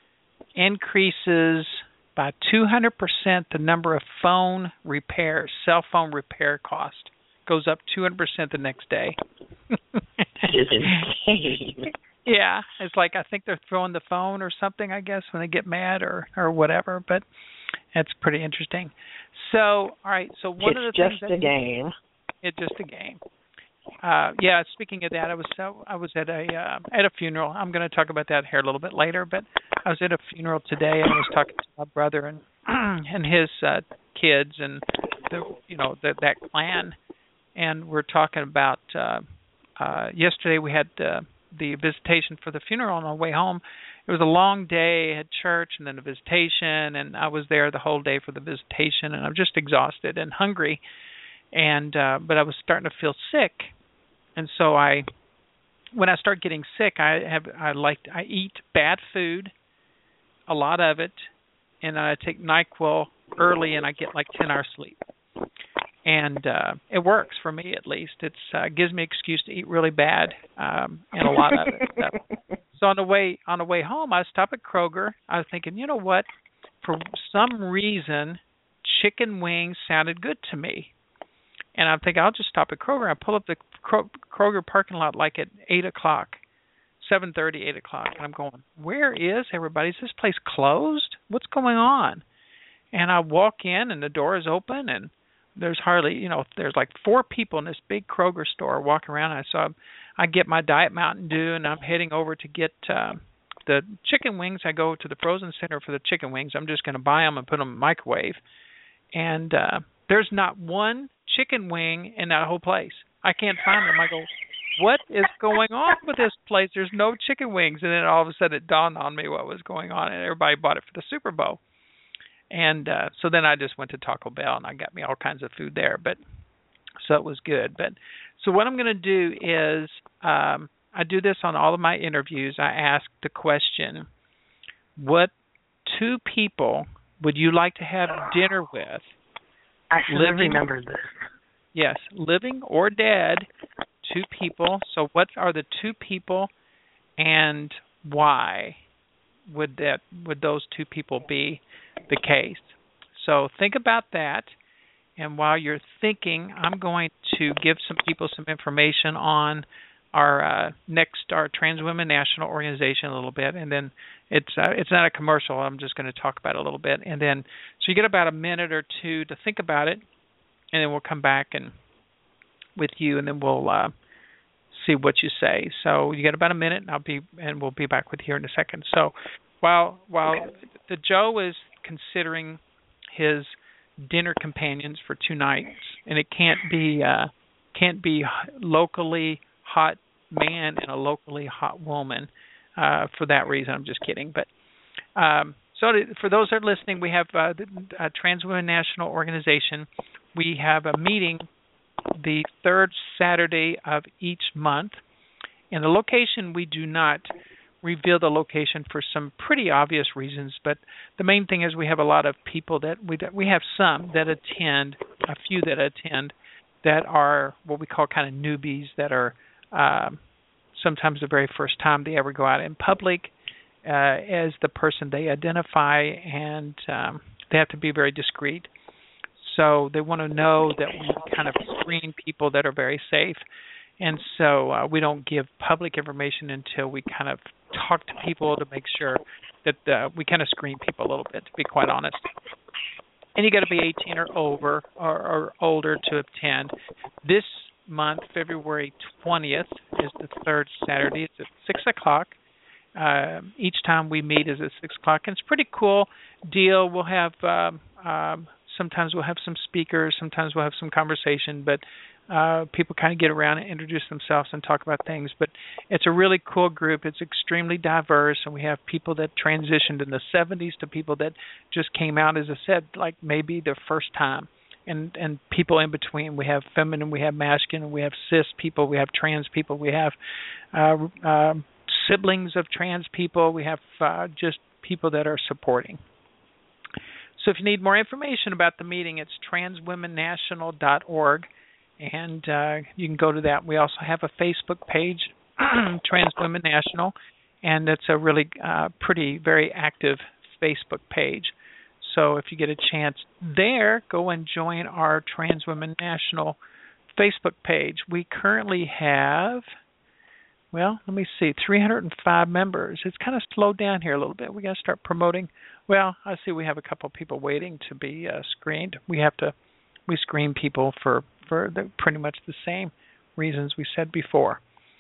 increases by two hundred percent the number of phone repairs, cell phone repair cost. Goes up two hundred percent the next day. That is insane. Yeah, it's like I think they're throwing the phone or something, I guess, when they get mad or, or whatever, but that's pretty interesting. So, all right, so one it's of the things... It's just a game. It's just a game. Uh, yeah, speaking of that, I was uh, I was at a uh, at a funeral. I'm going to talk about that here a little bit later, but I was at a funeral today, and I was talking to my brother and and his uh, kids and the you know the, that clan, and we're talking about uh, uh, yesterday we had uh, the visitation for the funeral on our way home. It was a long day at church and then a visitation, and I was there the whole day for the visitation, and I'm just exhausted and hungry. And uh, but I was starting to feel sick, and so I, when I start getting sick, I have I like I eat bad food, a lot of it, and I take NyQuil early, and I get like ten hours sleep, and uh, it works for me at least. It's uh, gives me an excuse to eat really bad, um, and a lot of it. So, so on the way on the way home, I stopped at Kroger. I was thinking, you know what? For some reason, chicken wings sounded good to me. And I'm thinking, I'll just stop at Kroger. I pull up the Kroger parking lot like at eight o'clock, seven thirty, eight o'clock. And I'm going, where is everybody? Is this place closed? What's going on? And I walk in, and the door is open, and there's hardly, you know, there's like four people in this big Kroger store walking around. And I saw I get my Diet Mountain Dew, and I'm heading over to get uh, the chicken wings. I go to the frozen center for the chicken wings. I'm just going to buy them and put them in the microwave. And uh, there's not one chicken wing in that whole place. I can't find them. I go, what is going on with this place? There's no chicken wings. And then all of a sudden it dawned on me what was going on, and everybody bought it for the Super Bowl. And uh, so then I just went to Taco Bell, and I got me all kinds of food there. But so it was good. But so what I'm going to do is um, I do this on all of my interviews. I ask the question, what two people would you like to have dinner with? I should have living, remembered this. Yes, living or dead, two people. So what are the two people, and why would that would those two people be the case? So think about that. And while you're thinking, I'm going to give some people some information on our uh, next, our Trans Women National Organization a little bit, and then it's uh, it's not a commercial. I'm just going to talk about it a little bit, and then so you get about a minute or two to think about it, and then we'll come back and with you, and then we'll uh, see what you say. So you get about a minute, and I'll be and we'll be back with you in a second. So while while okay. the Joe is considering his dinner companions for two nights, and it can't be uh, can't be locally hot man and a locally hot woman. Uh, for that reason, I'm just kidding. But um, so to, for those that are listening, we have uh, the uh, Trans Women National Organization. We have a meeting the third Saturday of each month. And the location, we do not reveal the location for some pretty obvious reasons, but the main thing is we have a lot of people that we that we have some that attend, a few that attend, that are what we call kind of newbies, that are um, sometimes the very first time they ever go out in public uh, as the person they identify, and um, they have to be very discreet. So they want to know that we kind of screen people that are very safe. And so uh, we don't give public information until we kind of talk to people to make sure that uh, we kind of screen people a little bit, to be quite honest. And you got to be eighteen or over or, or older to attend. This month, February twentieth, is the third Saturday. It's at six o'clock. Uh, each time we meet is at six o'clock. And it's a pretty cool deal. We'll have um, um, sometimes we'll have some speakers. Sometimes we'll have some conversation, but Uh, people kind of get around and introduce themselves and talk about things. But it's a really cool group. It's extremely diverse, and we have people that transitioned in the seventies to people that just came out, as I said, like maybe their first time, and and people in between. We have feminine, we have masculine, we have cis people, we have trans people, we have uh, uh, siblings of trans people, we have uh, just people that are supporting. So if you need more information about the meeting, it's trans women national dot org. And uh, you can go to that. We also have a Facebook page, Trans Women National, and it's a really uh, pretty, very active Facebook page. So if you get a chance there, go and join our Trans Women National Facebook page. We currently have, well, let me see, three hundred five members. It's kind of slowed down here a little bit. We got to start promoting. Well, I see we have a couple of people waiting to be uh, screened. We have to, we screen people for for the, pretty much the same reasons we said before.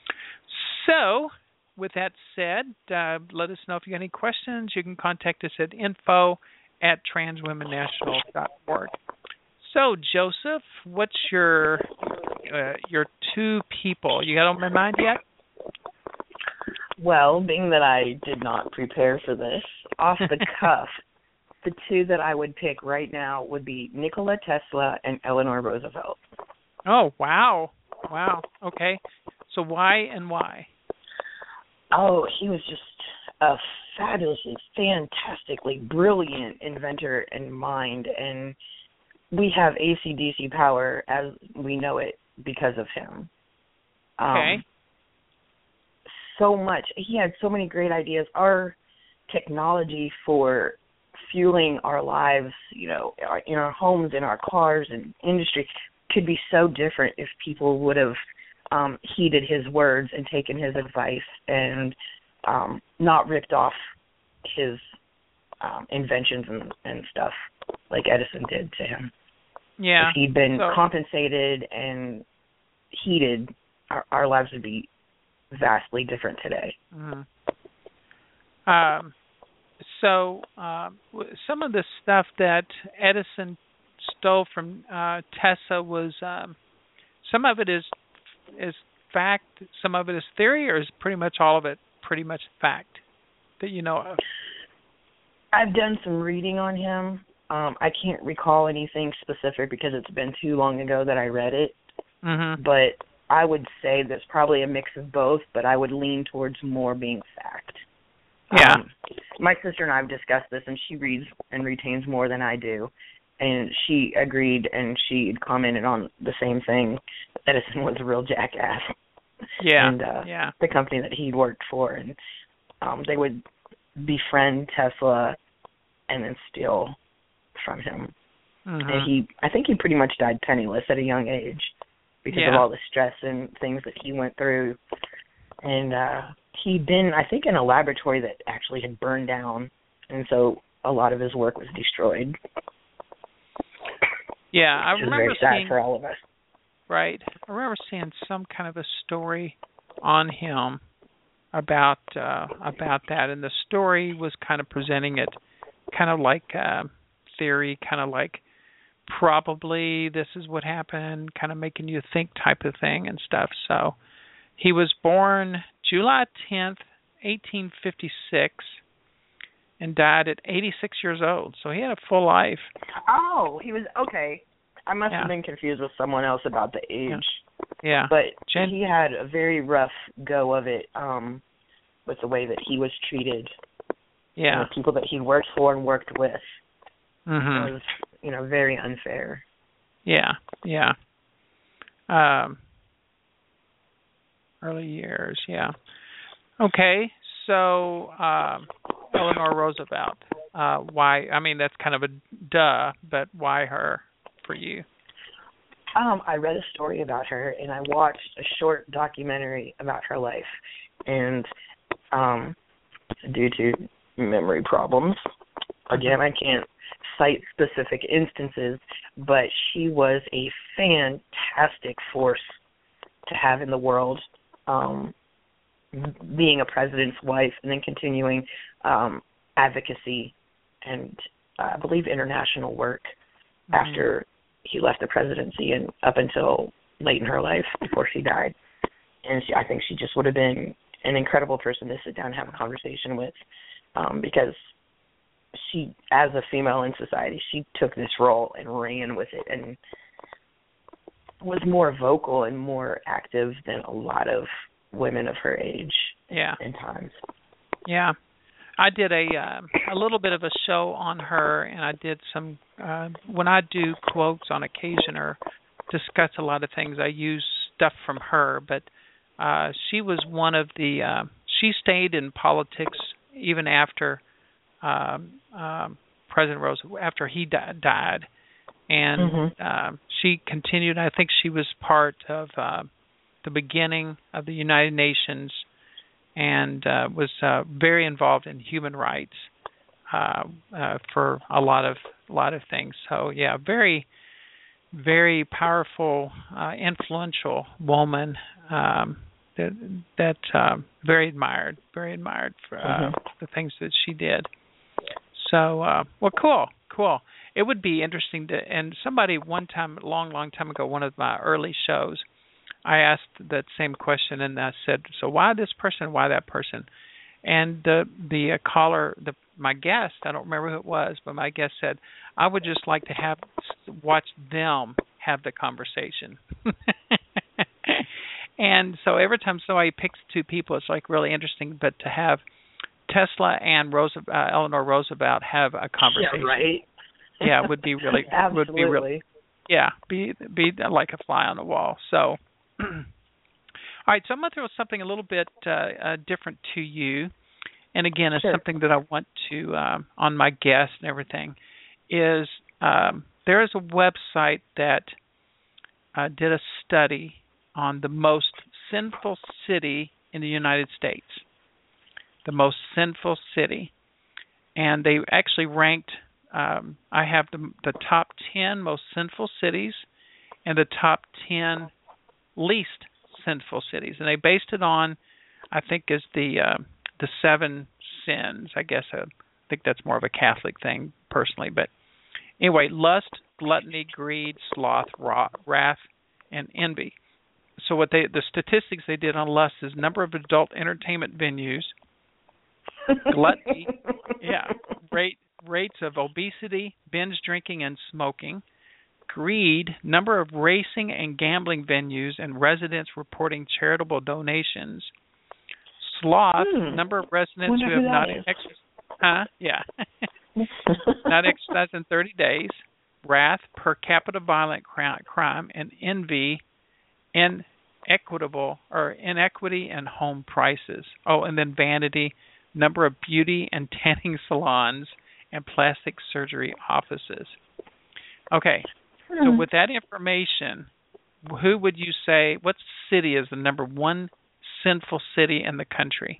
So, with that said, uh, let us know if you have any questions. You can contact us at info at trans women national dot org. So, Joseph, what's your uh, your two people? You got on my mind yet? Well, being that I did not prepare for this, off the cuff, the two that I would pick right now would be Nikola Tesla and Eleanor Roosevelt. Oh, wow. Wow. Okay. So why and why? Oh, he was just a fabulously, fantastically brilliant inventor and mind, and we have A C D C power as we know it because of him. Okay. Um, so much. He had so many great ideas. Our technology for fueling our lives, you know, in our homes, in our cars, and industry could be so different if people would have um, heeded his words and taken his advice and um, not ripped off his um, inventions and, and stuff like Edison did to him. Yeah. If he'd been so. compensated and heeded, our, our lives would be vastly different today. Mm-hmm. Um, so uh, some of the stuff that Edison stole from uh, Tesla was um, some of it is is fact, some of it is theory, or is pretty much all of it pretty much fact that you know of? I've done some reading on him. Um, I can't recall anything specific because it's been too long ago that I read it. Mm-hmm. But I would say there's probably a mix of both, but I would lean towards more being fact. Yeah. Um, my sister and I have discussed this, and she reads and retains more than I do. And she agreed, and she had commented on the same thing. Edison was a real jackass. Yeah. And uh, yeah. the company that he worked for, and um, they would befriend Tesla and then steal from him. Mm-hmm. And he, I think he pretty much died penniless at a young age because yeah. of all the stress and things that he went through. And uh, he'd been, I think, in a laboratory that actually had burned down, and so a lot of his work was destroyed. Yeah, I which is remember very sad seeing, for all of us. Right. I remember seeing some kind of a story on him about uh, about that, and the story was kind of presenting it kind of like uh, theory, kind of like probably this is what happened, kind of making you think type of thing and stuff. So he was born July tenth, eighteen fifty-six, and died at eighty-six years old. So he had a full life. Oh, he was, okay. I must yeah. have been confused with someone else about the age. Yeah. yeah. But Jen- he had a very rough go of it um, with the way that he was treated. Yeah. And the people that he worked for and worked with. Mm-hmm. It was, you know, very unfair. Yeah, yeah. Um, early years, yeah. Okay, so um, Eleanor Roosevelt. Uh, why? I mean, that's kind of a duh, but why her for you? Um, I read a story about her, and I watched a short documentary about her life. And um, due to memory problems, again, I can't cite specific instances, but she was a fantastic force to have in the world, um, being a president's wife and then continuing um, advocacy and uh, I believe international work mm-hmm. after he left the presidency and up until late in her life before she died. And she, I think she just would have been an incredible person to sit down and have a conversation with um, because she, as a female in society, she took this role and ran with it and was more vocal and more active than a lot of women of her age yeah. in times. Yeah. I did a uh, a little bit of a show on her, and I did some, uh, when I do quotes on occasion or discuss a lot of things, I use stuff from her, but uh, she was one of the, uh, she stayed in politics even after Um, um, President Roosevelt, after he di- died, and mm-hmm. uh, she continued. I think she was part of uh, the beginning of the United Nations, and uh, was uh, very involved in human rights uh, uh, for a lot of a lot of things. So yeah, very, very powerful, uh, influential woman um, that that uh, very admired, very admired for uh, mm-hmm. the things that she did. So, uh, well, cool, cool. It would be interesting to, and somebody one time, a long, long time ago, one of my early shows, I asked that same question, and I said, so why this person, why that person? And the the uh, caller, the my guest, I don't remember who it was, but my guest said, I would just like to have watch them have the conversation. And so every time somebody picks two people, it's like really interesting, but to have Tesla and Roosevelt, uh, Eleanor Roosevelt have a conversation. Yeah, right. Yeah, would be really Absolutely. would be really yeah, be be like a fly on the wall. So, all right. So I'm going to throw something a little bit uh, uh, different to you, and again, it's sure. something that I want to um, on my guests and everything. Is um, there is a website that uh, did a study on the most sinful city in the United States. The most sinful city, and they actually ranked. Um, I have the the top ten most sinful cities, and the top ten least sinful cities, and they based it on I think is the uh, the seven sins. I guess uh, I think that's more of a Catholic thing personally. But anyway, lust, gluttony, greed, sloth, wrath, and envy. So what they the statistics they did on lust is number of adult entertainment venues, gluttony, yeah, rate rates of obesity, binge drinking, and smoking. Greed, number of racing and gambling venues and residents reporting charitable donations. Sloth, hmm. number of residents who have not exercised. Huh? Yeah. not exercised in thirty days. Wrath, per capita violent crime, and envy, inequitable or inequity in home prices. Oh, and then vanity, number of beauty and tanning salons and plastic surgery offices. Okay. So with that information, who would you say, what city is the number one sinful city in the country?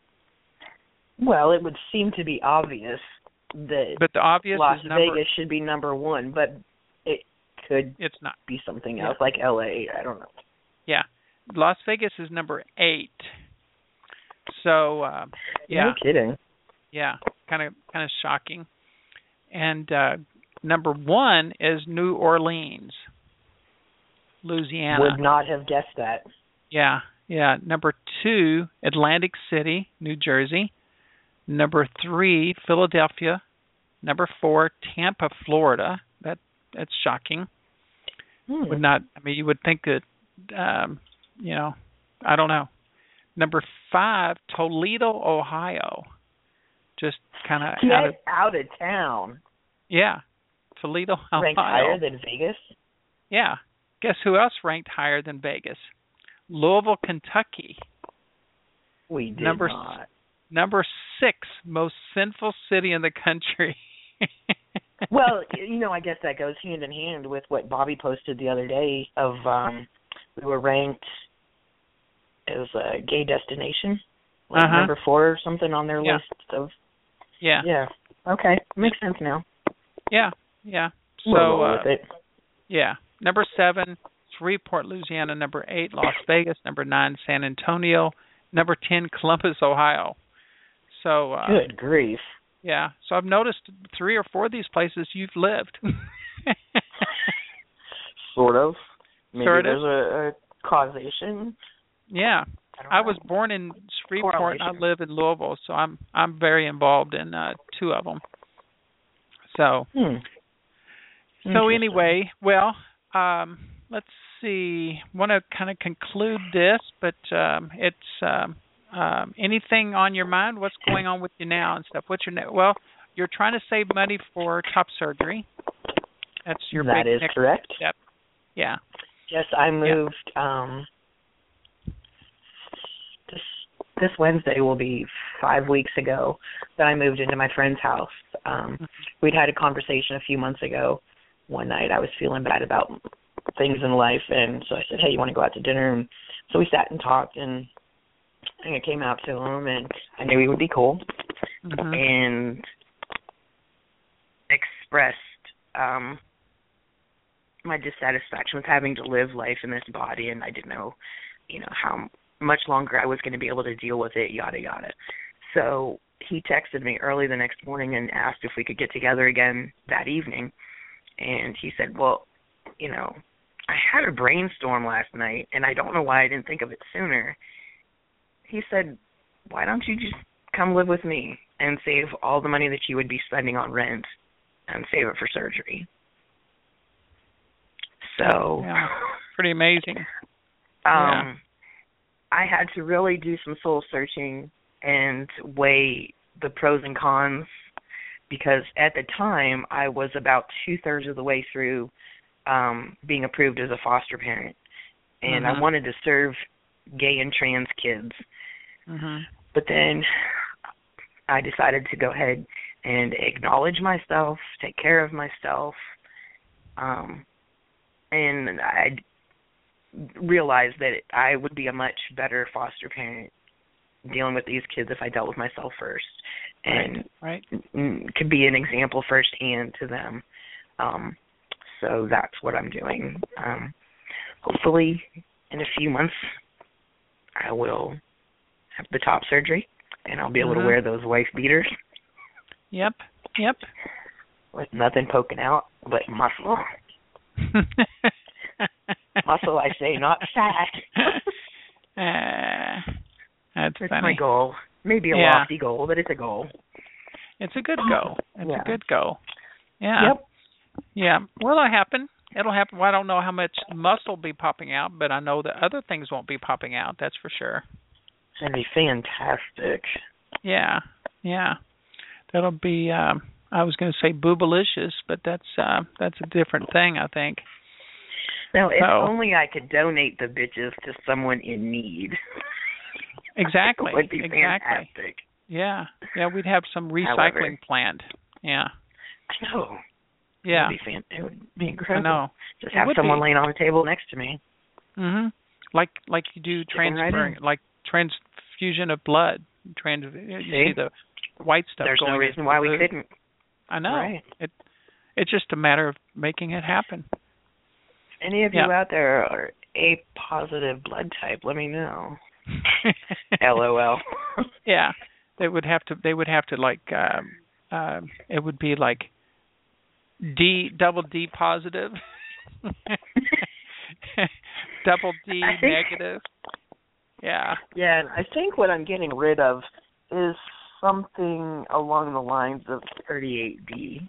Well, it would seem to be obvious that but the obvious Las is number, Vegas should be number one, but it could it's not. be something yeah. else, like L A. I don't know. Yeah. Las Vegas is number eight. So, uh, yeah. No kidding. Yeah, kind of kind of shocking. And uh, number one is New Orleans, Louisiana. Would not have guessed that. Yeah, yeah. Number two, Atlantic City, New Jersey. Number three, Philadelphia. Number four, Tampa, Florida. That that's shocking. Hmm. Would not. I mean, you would think that. Um, you know, I don't know. Number five, Toledo, Ohio. Just kind of Get out of out of town. Yeah, Toledo, Ohio. Ranked higher than Vegas? Yeah. Guess who else ranked higher than Vegas? Louisville, Kentucky. We did number, not. Number six, most sinful city in the country. Well, you know, I guess that goes hand in hand with what Bobby posted the other day of um, we were ranked as a gay destination, like uh-huh. number four or something on their yeah. list of. Yeah. Yeah. Okay, makes sense now. Yeah, yeah. So, we'll uh, with it. yeah. Number seven, Shreveport, Louisiana. Number eight, Las Vegas. Number nine, San Antonio. Number ten, Columbus, Ohio. So. Uh, Good grief. Yeah. So I've noticed three or four of these places you've lived. Sort of. Maybe sort there's of. a, a causation. Yeah. I, I was born in Shreveport and I live in Louisville, so I'm I'm very involved in uh, two of them. So, hmm. so anyway, well, um, let's see. Want to kind of conclude this, but um, it's um, um, anything on your mind? What's going on with you now and stuff? What's your ne- well? You're trying to save money for top surgery. That's your that big is next correct. step. Yeah. Yes, I moved. Yeah. Um, this this Wednesday will be five weeks ago that I moved into my friend's house. Um, mm-hmm. We'd had a conversation a few months ago. One night I was feeling bad about things in life, and so I said, "Hey, you want to go out to dinner?" And so we sat and talked, and I think I came out to him, and I knew he would be cool, mm-hmm. and expressed um, my dissatisfaction with having to live life in this body, and I didn't know, you know, how much longer I was going to be able to deal with it, yada, yada. So he texted me early the next morning and asked if we could get together again that evening. And he said, well, you know, I had a brainstorm last night, and I don't know why I didn't think of it sooner. He said, why don't you just come live with me and save all the money that you would be spending on rent and save it for surgery? So, yeah, pretty amazing. Um, yeah. I had to really do some soul searching and weigh the pros and cons, because at the time I was about two-thirds of the way through um, being approved as a foster parent, and mm-hmm. I wanted to serve gay and trans kids. Mm-hmm. But then I decided to go ahead and acknowledge myself, take care of myself, um, and I realized that I would be a much better foster parent dealing with these kids if I dealt with myself first, and right, right. could be an example firsthand to them. Um, so that's what I'm doing. Um, hopefully in a few months I will have the top surgery, and I'll be able mm-hmm. to wear those wife beaters. Yep, yep. With nothing poking out but muscle. Muscle, I say, not fat. uh, that's it's funny. my goal. Maybe a yeah. lofty goal, but it's a goal. It's a good goal. It's yeah. a good goal. Yeah. Yep. Yeah. Well, it'll happen. It'll happen. Well, I don't know how much muscle will be popping out, but I know that other things won't be popping out. That's for sure. That'd be fantastic. Yeah. Yeah. That'll be. Um, I was going to say boobalicious, but that's uh, that's a different thing, I think. Now, if so, only I could donate the bitches to someone in need. Exactly. It would be exactly. fantastic. Yeah. Yeah. We'd have some recycling However, plant. Yeah. I know. Yeah. It would be, fan- it would be incredible. I know. Just It have would someone be. laying on the table next to me. Mhm. Like like you do transferring, right like transfusion of blood. Trans. You see? see the white stuff. There's going no reason why we food. couldn't. I know. Right. It. It's just a matter of making it happen. Any of yeah. you out there are A positive blood type, let me know. LOL. Yeah, they would have to. They would have to like. Um, uh, it would be like D double D positive, double D I think, negative. Yeah. Yeah, and I think what I'm getting rid of is something along the lines of thirty-eight D.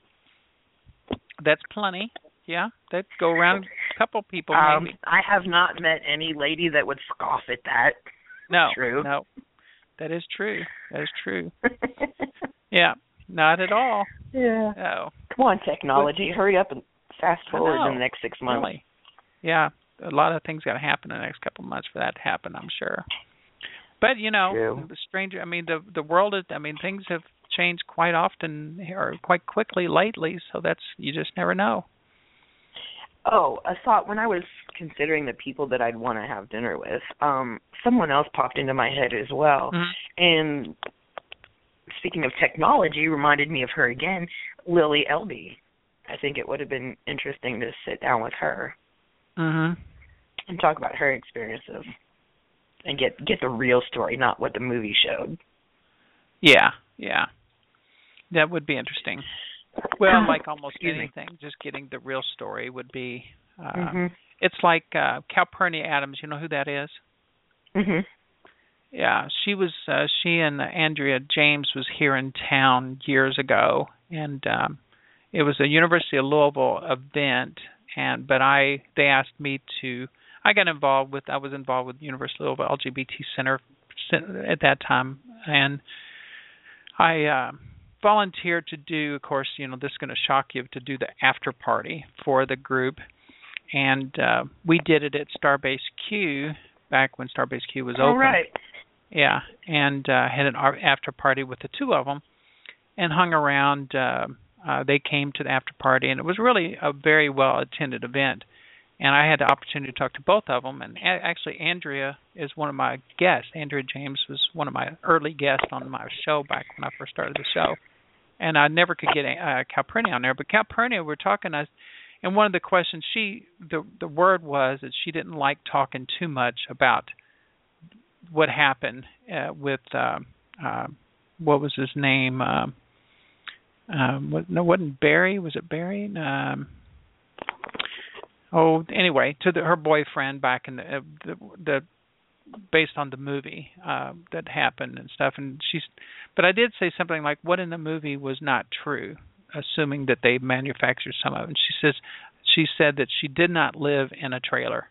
That's plenty. Yeah, that go around a couple people um, maybe. I have not met any lady that would scoff at that. No, true. No, that is true. That is true. Yeah, not at all. Yeah. No. Come on, technology, but, hurry up and fast forward in the next six months. Really. Yeah, a lot of things got to happen in the next couple of months for that to happen, I'm sure. But you know, True. the stranger. I mean, the the world is. I mean, things have changed quite often or quite quickly lately. So that's you just never know. Oh, a thought when I was considering the people that I'd want to have dinner with, um, someone else popped into my head as well. Mm-hmm. And speaking of technology, reminded me of her again, Lily Elby. I think it would have been interesting to sit down with her mm-hmm. and talk about her experiences and get get the real story, not what the movie showed. Yeah, yeah. That would be interesting. Well, like almost Excuse anything, me. just getting the real story would be. Uh, mm-hmm. It's like uh, Calpurnia Adams. You know who that is? Mm-hmm. Yeah, she was. Uh, she and Andrea James was here in town years ago, and um, it was a University of Louisville event. And but I, they asked me to. I got involved with. I was involved with University of Louisville L G B T Center at that time, and I. Uh, volunteered to do, of course, you know, this is going to shock you, to do the after party for the group. And uh, we did it at Starbase Q back when Starbase Q was open. All right. Yeah, and uh, had an after party with the two of them and hung around. Uh, uh, they came to the after party, and it was really a very well-attended event. And I had the opportunity to talk to both of them. And a- actually, Andrea is one of my guests. Andrea James was one of my early guests on my show back when I first started the show. And I never could get uh, Calpurnia on there. But Calpurnia, we're talking, I, and one of the questions, she, the the word was that she didn't like talking too much about what happened uh, with, uh, uh, what was his name? Um, um, what, no, wasn't Barry? Was it Barry? Um, oh, anyway, to the, her boyfriend back in the, uh, the, the based on the movie uh, that happened and stuff. And she's, but I did say something like, "What in the movie was not true?" Assuming that they manufactured some of it. And she says, she said that she did not live in a trailer.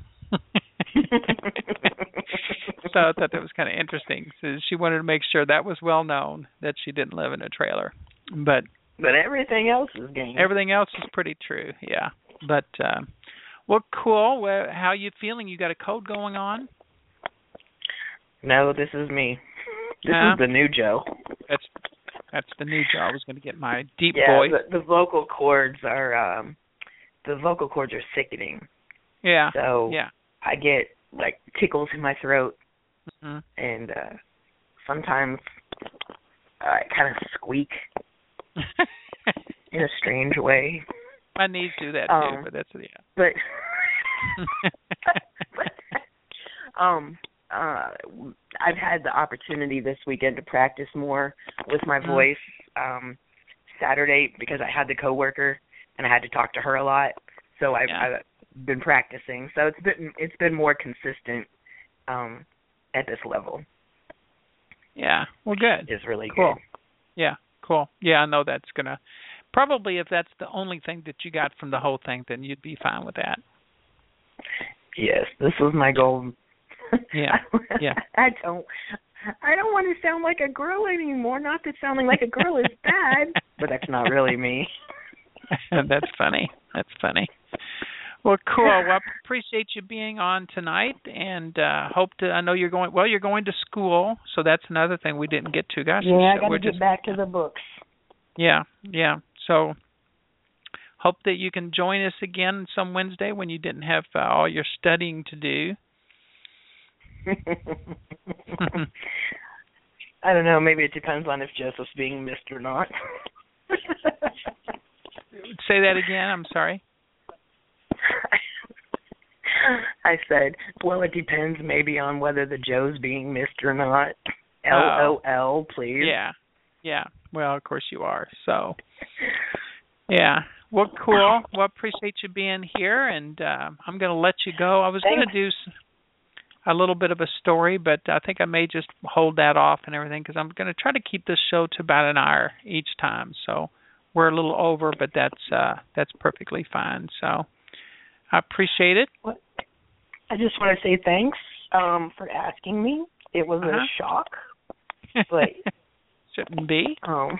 So I thought that was kind of interesting. So she wanted to make sure that was well known that she didn't live in a trailer. But but everything else is game. Everything else is pretty true. Yeah. But uh, well, cool. Well, how are you feeling? You got a cold going on? No, this is me. This huh? is the new Joe. That's that's the new Joe. I was going to get my deep yeah, voice. The, the vocal cords are um, the vocal cords are sickening. Yeah. So yeah. I get like tickles in my throat, mm-hmm. and uh, sometimes I kind of squeak in a strange way. My knees do that too, um, but that's yeah. But um. Uh, I've had the opportunity this weekend to practice more with my Mm. voice. Um, Saturday, because I had the coworker and I had to talk to her a lot, so I've, Yeah. I've been practicing. So it's been it's been more consistent um, at this level. Yeah. Well, good. It's really Cool. good. Yeah. Cool. Yeah, I know that's gonna probably if that's the only thing that you got from the whole thing, then you'd be fine with that. Yes, this was my goal. Yeah. Yeah. I don't. I don't want to sound like a girl anymore. Not that sounding like a girl is bad, but that's not really me. That's funny. That's funny. Well, cool. Well, I appreciate you being on tonight, and uh, hope to. I know you're going. Well, you're going to school, so that's another thing we didn't get to. Gosh, Yeah, I got we're to get just, back to the books. Yeah, yeah. So, hope that you can join us again some Wednesday when you didn't have uh, all your studying to do. I don't know. Maybe it depends on if Joseph's being missed or not. Say that again. I'm sorry. I said, well, it depends maybe on whether the Joe's being missed or not. L O L, please. Yeah, yeah. Well, of course you are. So, yeah. Well, cool. Well, appreciate you being here, and uh, I'm going to let you go. I was going to do a little bit of a story, but I think I may just hold that off and everything because I'm going to try to keep this show to about an hour each time. So we're a little over, but that's uh, that's perfectly fine. So I appreciate it. I just want to say thanks um, for asking me. It was Uh-huh. a shock, but shouldn't be. Um,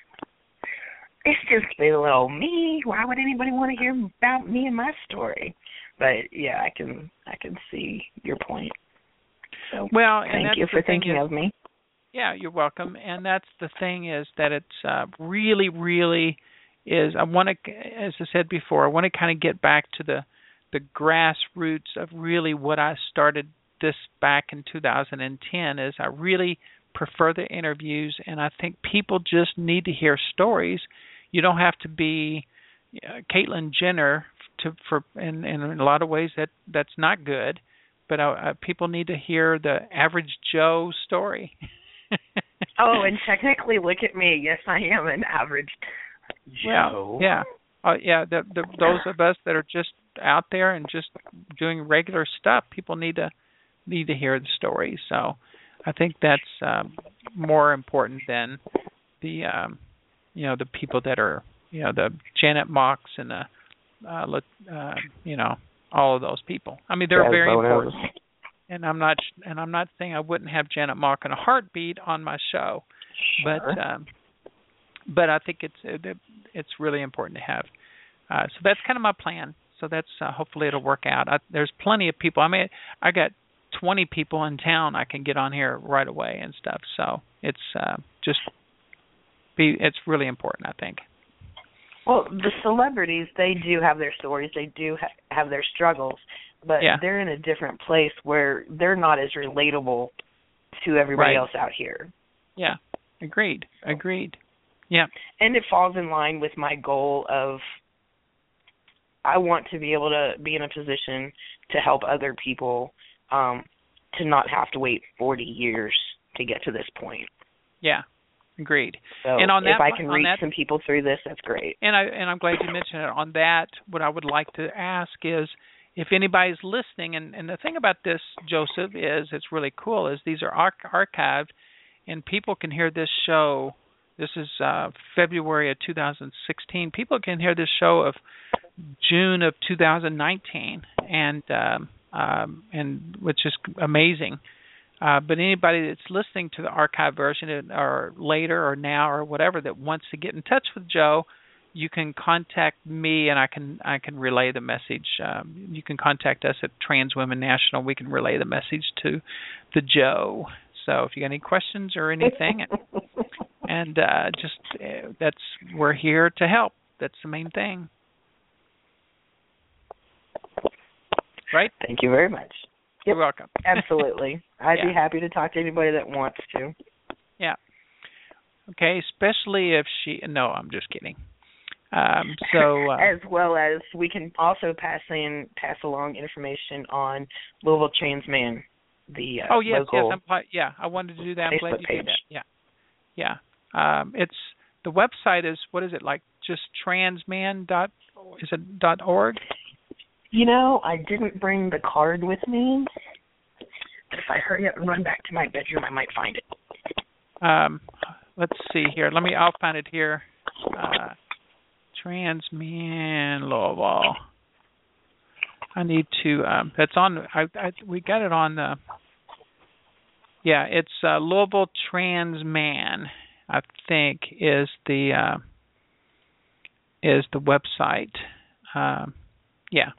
it's just a little me. Why would anybody want to hear about me and my story? But yeah, I can I can see your point. So well, and thank that's you for the thing thinking is, of me. Yeah, you're welcome. And that's the thing is that it's uh, really, really is. I want to, as I said before, I want to kind of get back to the the grassroots of really what I started this back in two thousand ten. Is I really prefer the interviews, and I think people just need to hear stories. You don't have to be uh, Caitlyn Jenner to for in, in a lot of ways that that's not good, but uh, uh, people need to hear the average Joe story. Oh, and technically, look at me. Yes, I am an average Joe. Well, yeah, uh, yeah. The, the those of us that are just out there and just doing regular stuff, people need to need to hear the stories. So, I think that's um, more important than the um, you know the people that are you know the Janet Mocks and the uh, uh, you know all of those people. I mean, they're Jazz very Bonos. important. And I'm not, and I'm not saying I wouldn't have Janet Mock in a heartbeat on my show, Sure. but um, but I think it's it's really important to have. Uh, so that's kind of my plan. So that's uh, hopefully it'll work out. I, there's plenty of people. I mean, I got twenty people in town I can get on here right away and stuff. So it's uh, just be it's really important, I think. Well, the celebrities, they do have their stories. They do ha- have their struggles. But yeah. they're in a different place where they're not as relatable to everybody right. else out here. Yeah, agreed, agreed. Yeah. And it falls in line with my goal of I want to be able to be in a position to help other people um, to not have to wait forty years to get to this point. Yeah, agreed. So and on that, if I can reach that, some people through this, that's great. And, I, and I'm glad you mentioned it. On that, what I would like to ask is, if anybody's listening, and, and the thing about this, Joseph, is it's really cool, is these are arch- archived, and people can hear this show. This is uh, February of two thousand sixteen. People can hear this show of June of two thousand nineteen, and um, um, and which is amazing. Uh, but anybody that's listening to the archive version, or later, or now, or whatever, that wants to get in touch with Joe, you can contact me, and I can I can relay the message. Um, you can contact us at Trans Women National. We can relay the message to the Joe. So if you got any questions or anything, and, and uh, just uh, that's we're here to help. That's the main thing, right? Thank you very much. You're welcome. Absolutely. I'd yeah. be happy to talk to anybody that wants to. Yeah. Okay, especially if she. No, I'm just kidding. Um, so, uh, as well as we can also pass in pass along information on Louisville Trans Man the uh, oh yes, local yes, I'm pl- yeah. I wanted to do that. I'm glad Facebook you page. did that. Yeah, yeah. Um, it's the website is what is it like? Just transman dot is it dot org? You know, I didn't bring the card with me, but if I hurry up and run back to my bedroom, I might find it. Um, let's see here. Let me. I'll find it here. Uh, Transman Louisville. I need to. Um, that's on. I, I we got it on the. Yeah, it's uh, Louisville Transman. I think is the uh, is the website. Um, yeah.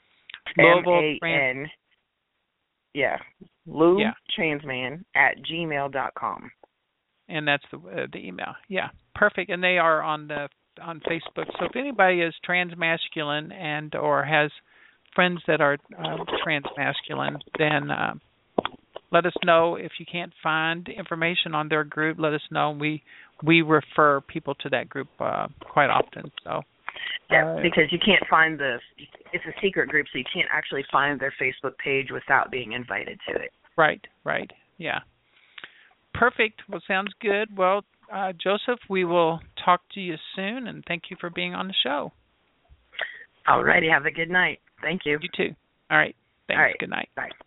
M A N. Yeah. Lou yeah. Transman at gmail dot com. And that's the uh, the email. Yeah, perfect. And they are on the on Facebook. So if anybody is transmasculine and or has friends that are uh, transmasculine, then uh, let us know. If you can't find information on their group, let us know. We we refer people to that group uh, quite often. So yeah, uh, because you can't find the. It's a secret group, so you can't actually find their Facebook page without being invited to it. Right. Right. Yeah. Perfect. Well, sounds good. Well, uh, Joseph, we will talk to you soon, and thank you for being on the show. All righty. Have a good night. Thank you. You too. All right. Thanks. All right. Good night. Bye.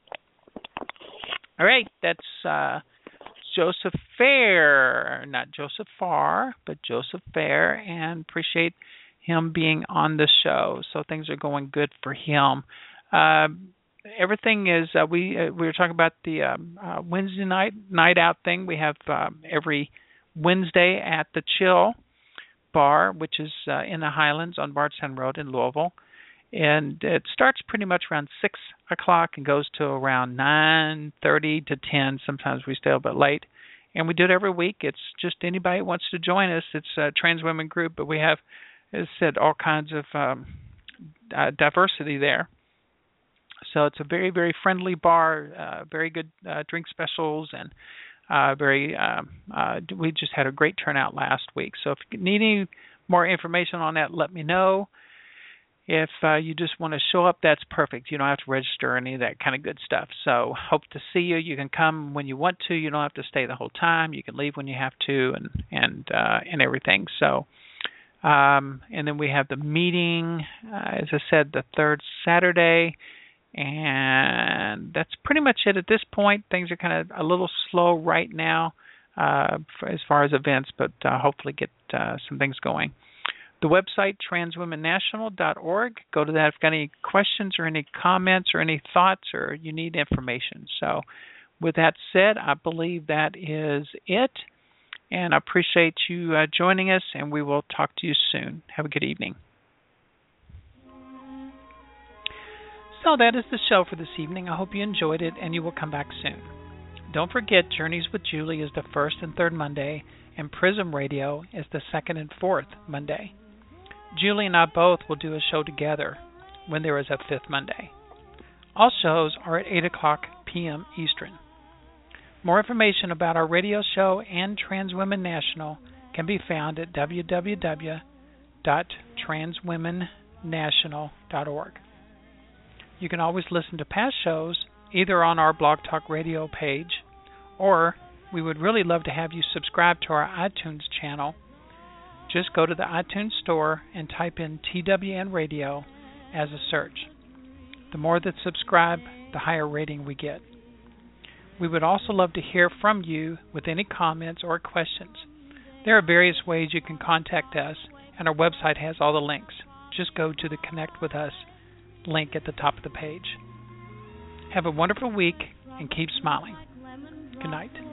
All right. That's uh, Joseph Fair, not Joseph Farr, but Joseph Fair, and appreciate him being on the show. So things are going good for him. Uh, Everything is uh, we uh, we were talking about the um, uh, Wednesday night night out thing. We have um, every Wednesday at the Chill Bar, which is uh, in the Highlands on Bardstown Road in Louisville, and it starts pretty much around six o'clock and goes to around nine thirty to ten. Sometimes we stay a bit late, and we do it every week. It's just anybody who wants to join us. It's a trans women group, but we have, as I said, all kinds of um, uh, diversity there. So it's a very, very friendly bar, uh, very good uh, drink specials, and uh, very. Um, uh, we just had a great turnout last week. So if you need any more information on that, let me know. If uh, you just want to show up, that's perfect. You don't have to register or any of that kind of good stuff. So hope to see you. You can come when you want to. You don't have to stay the whole time. You can leave when you have to, and and uh, and everything. So. Um, and then we have the meeting, uh, as I said, the third Saturday. And that's pretty much it at this point. Things are kind of a little slow right now uh, for, as far as events, but uh, hopefully get uh, some things going. The website, trans women national dot org. Go to that if you've got any questions or any comments or any thoughts or you need information. So with that said, I believe that is it. And I appreciate you uh, joining us, and we will talk to you soon. Have a good evening. So that is the show for this evening. I hope you enjoyed it and you will come back soon. Don't forget, Journeys with Julie is the first and third Monday, and Prism Radio is the second and fourth Monday. Julie and I both will do a show together when there is a fifth Monday. All shows are at eight o'clock p.m. Eastern. More information about our radio show and Trans Women National can be found at w w w dot trans women national dot org. You can always listen to past shows either on our Blog Talk Radio page, or we would really love to have you subscribe to our iTunes channel. Just go to the iTunes store and type in T W N Radio as a search. The more that subscribe, the higher rating we get. We would also love to hear from you with any comments or questions. There are various ways you can contact us, and our website has all the links. Just go to the Connect With Us link at the top of the page. Have a wonderful week and keep smiling. Good night.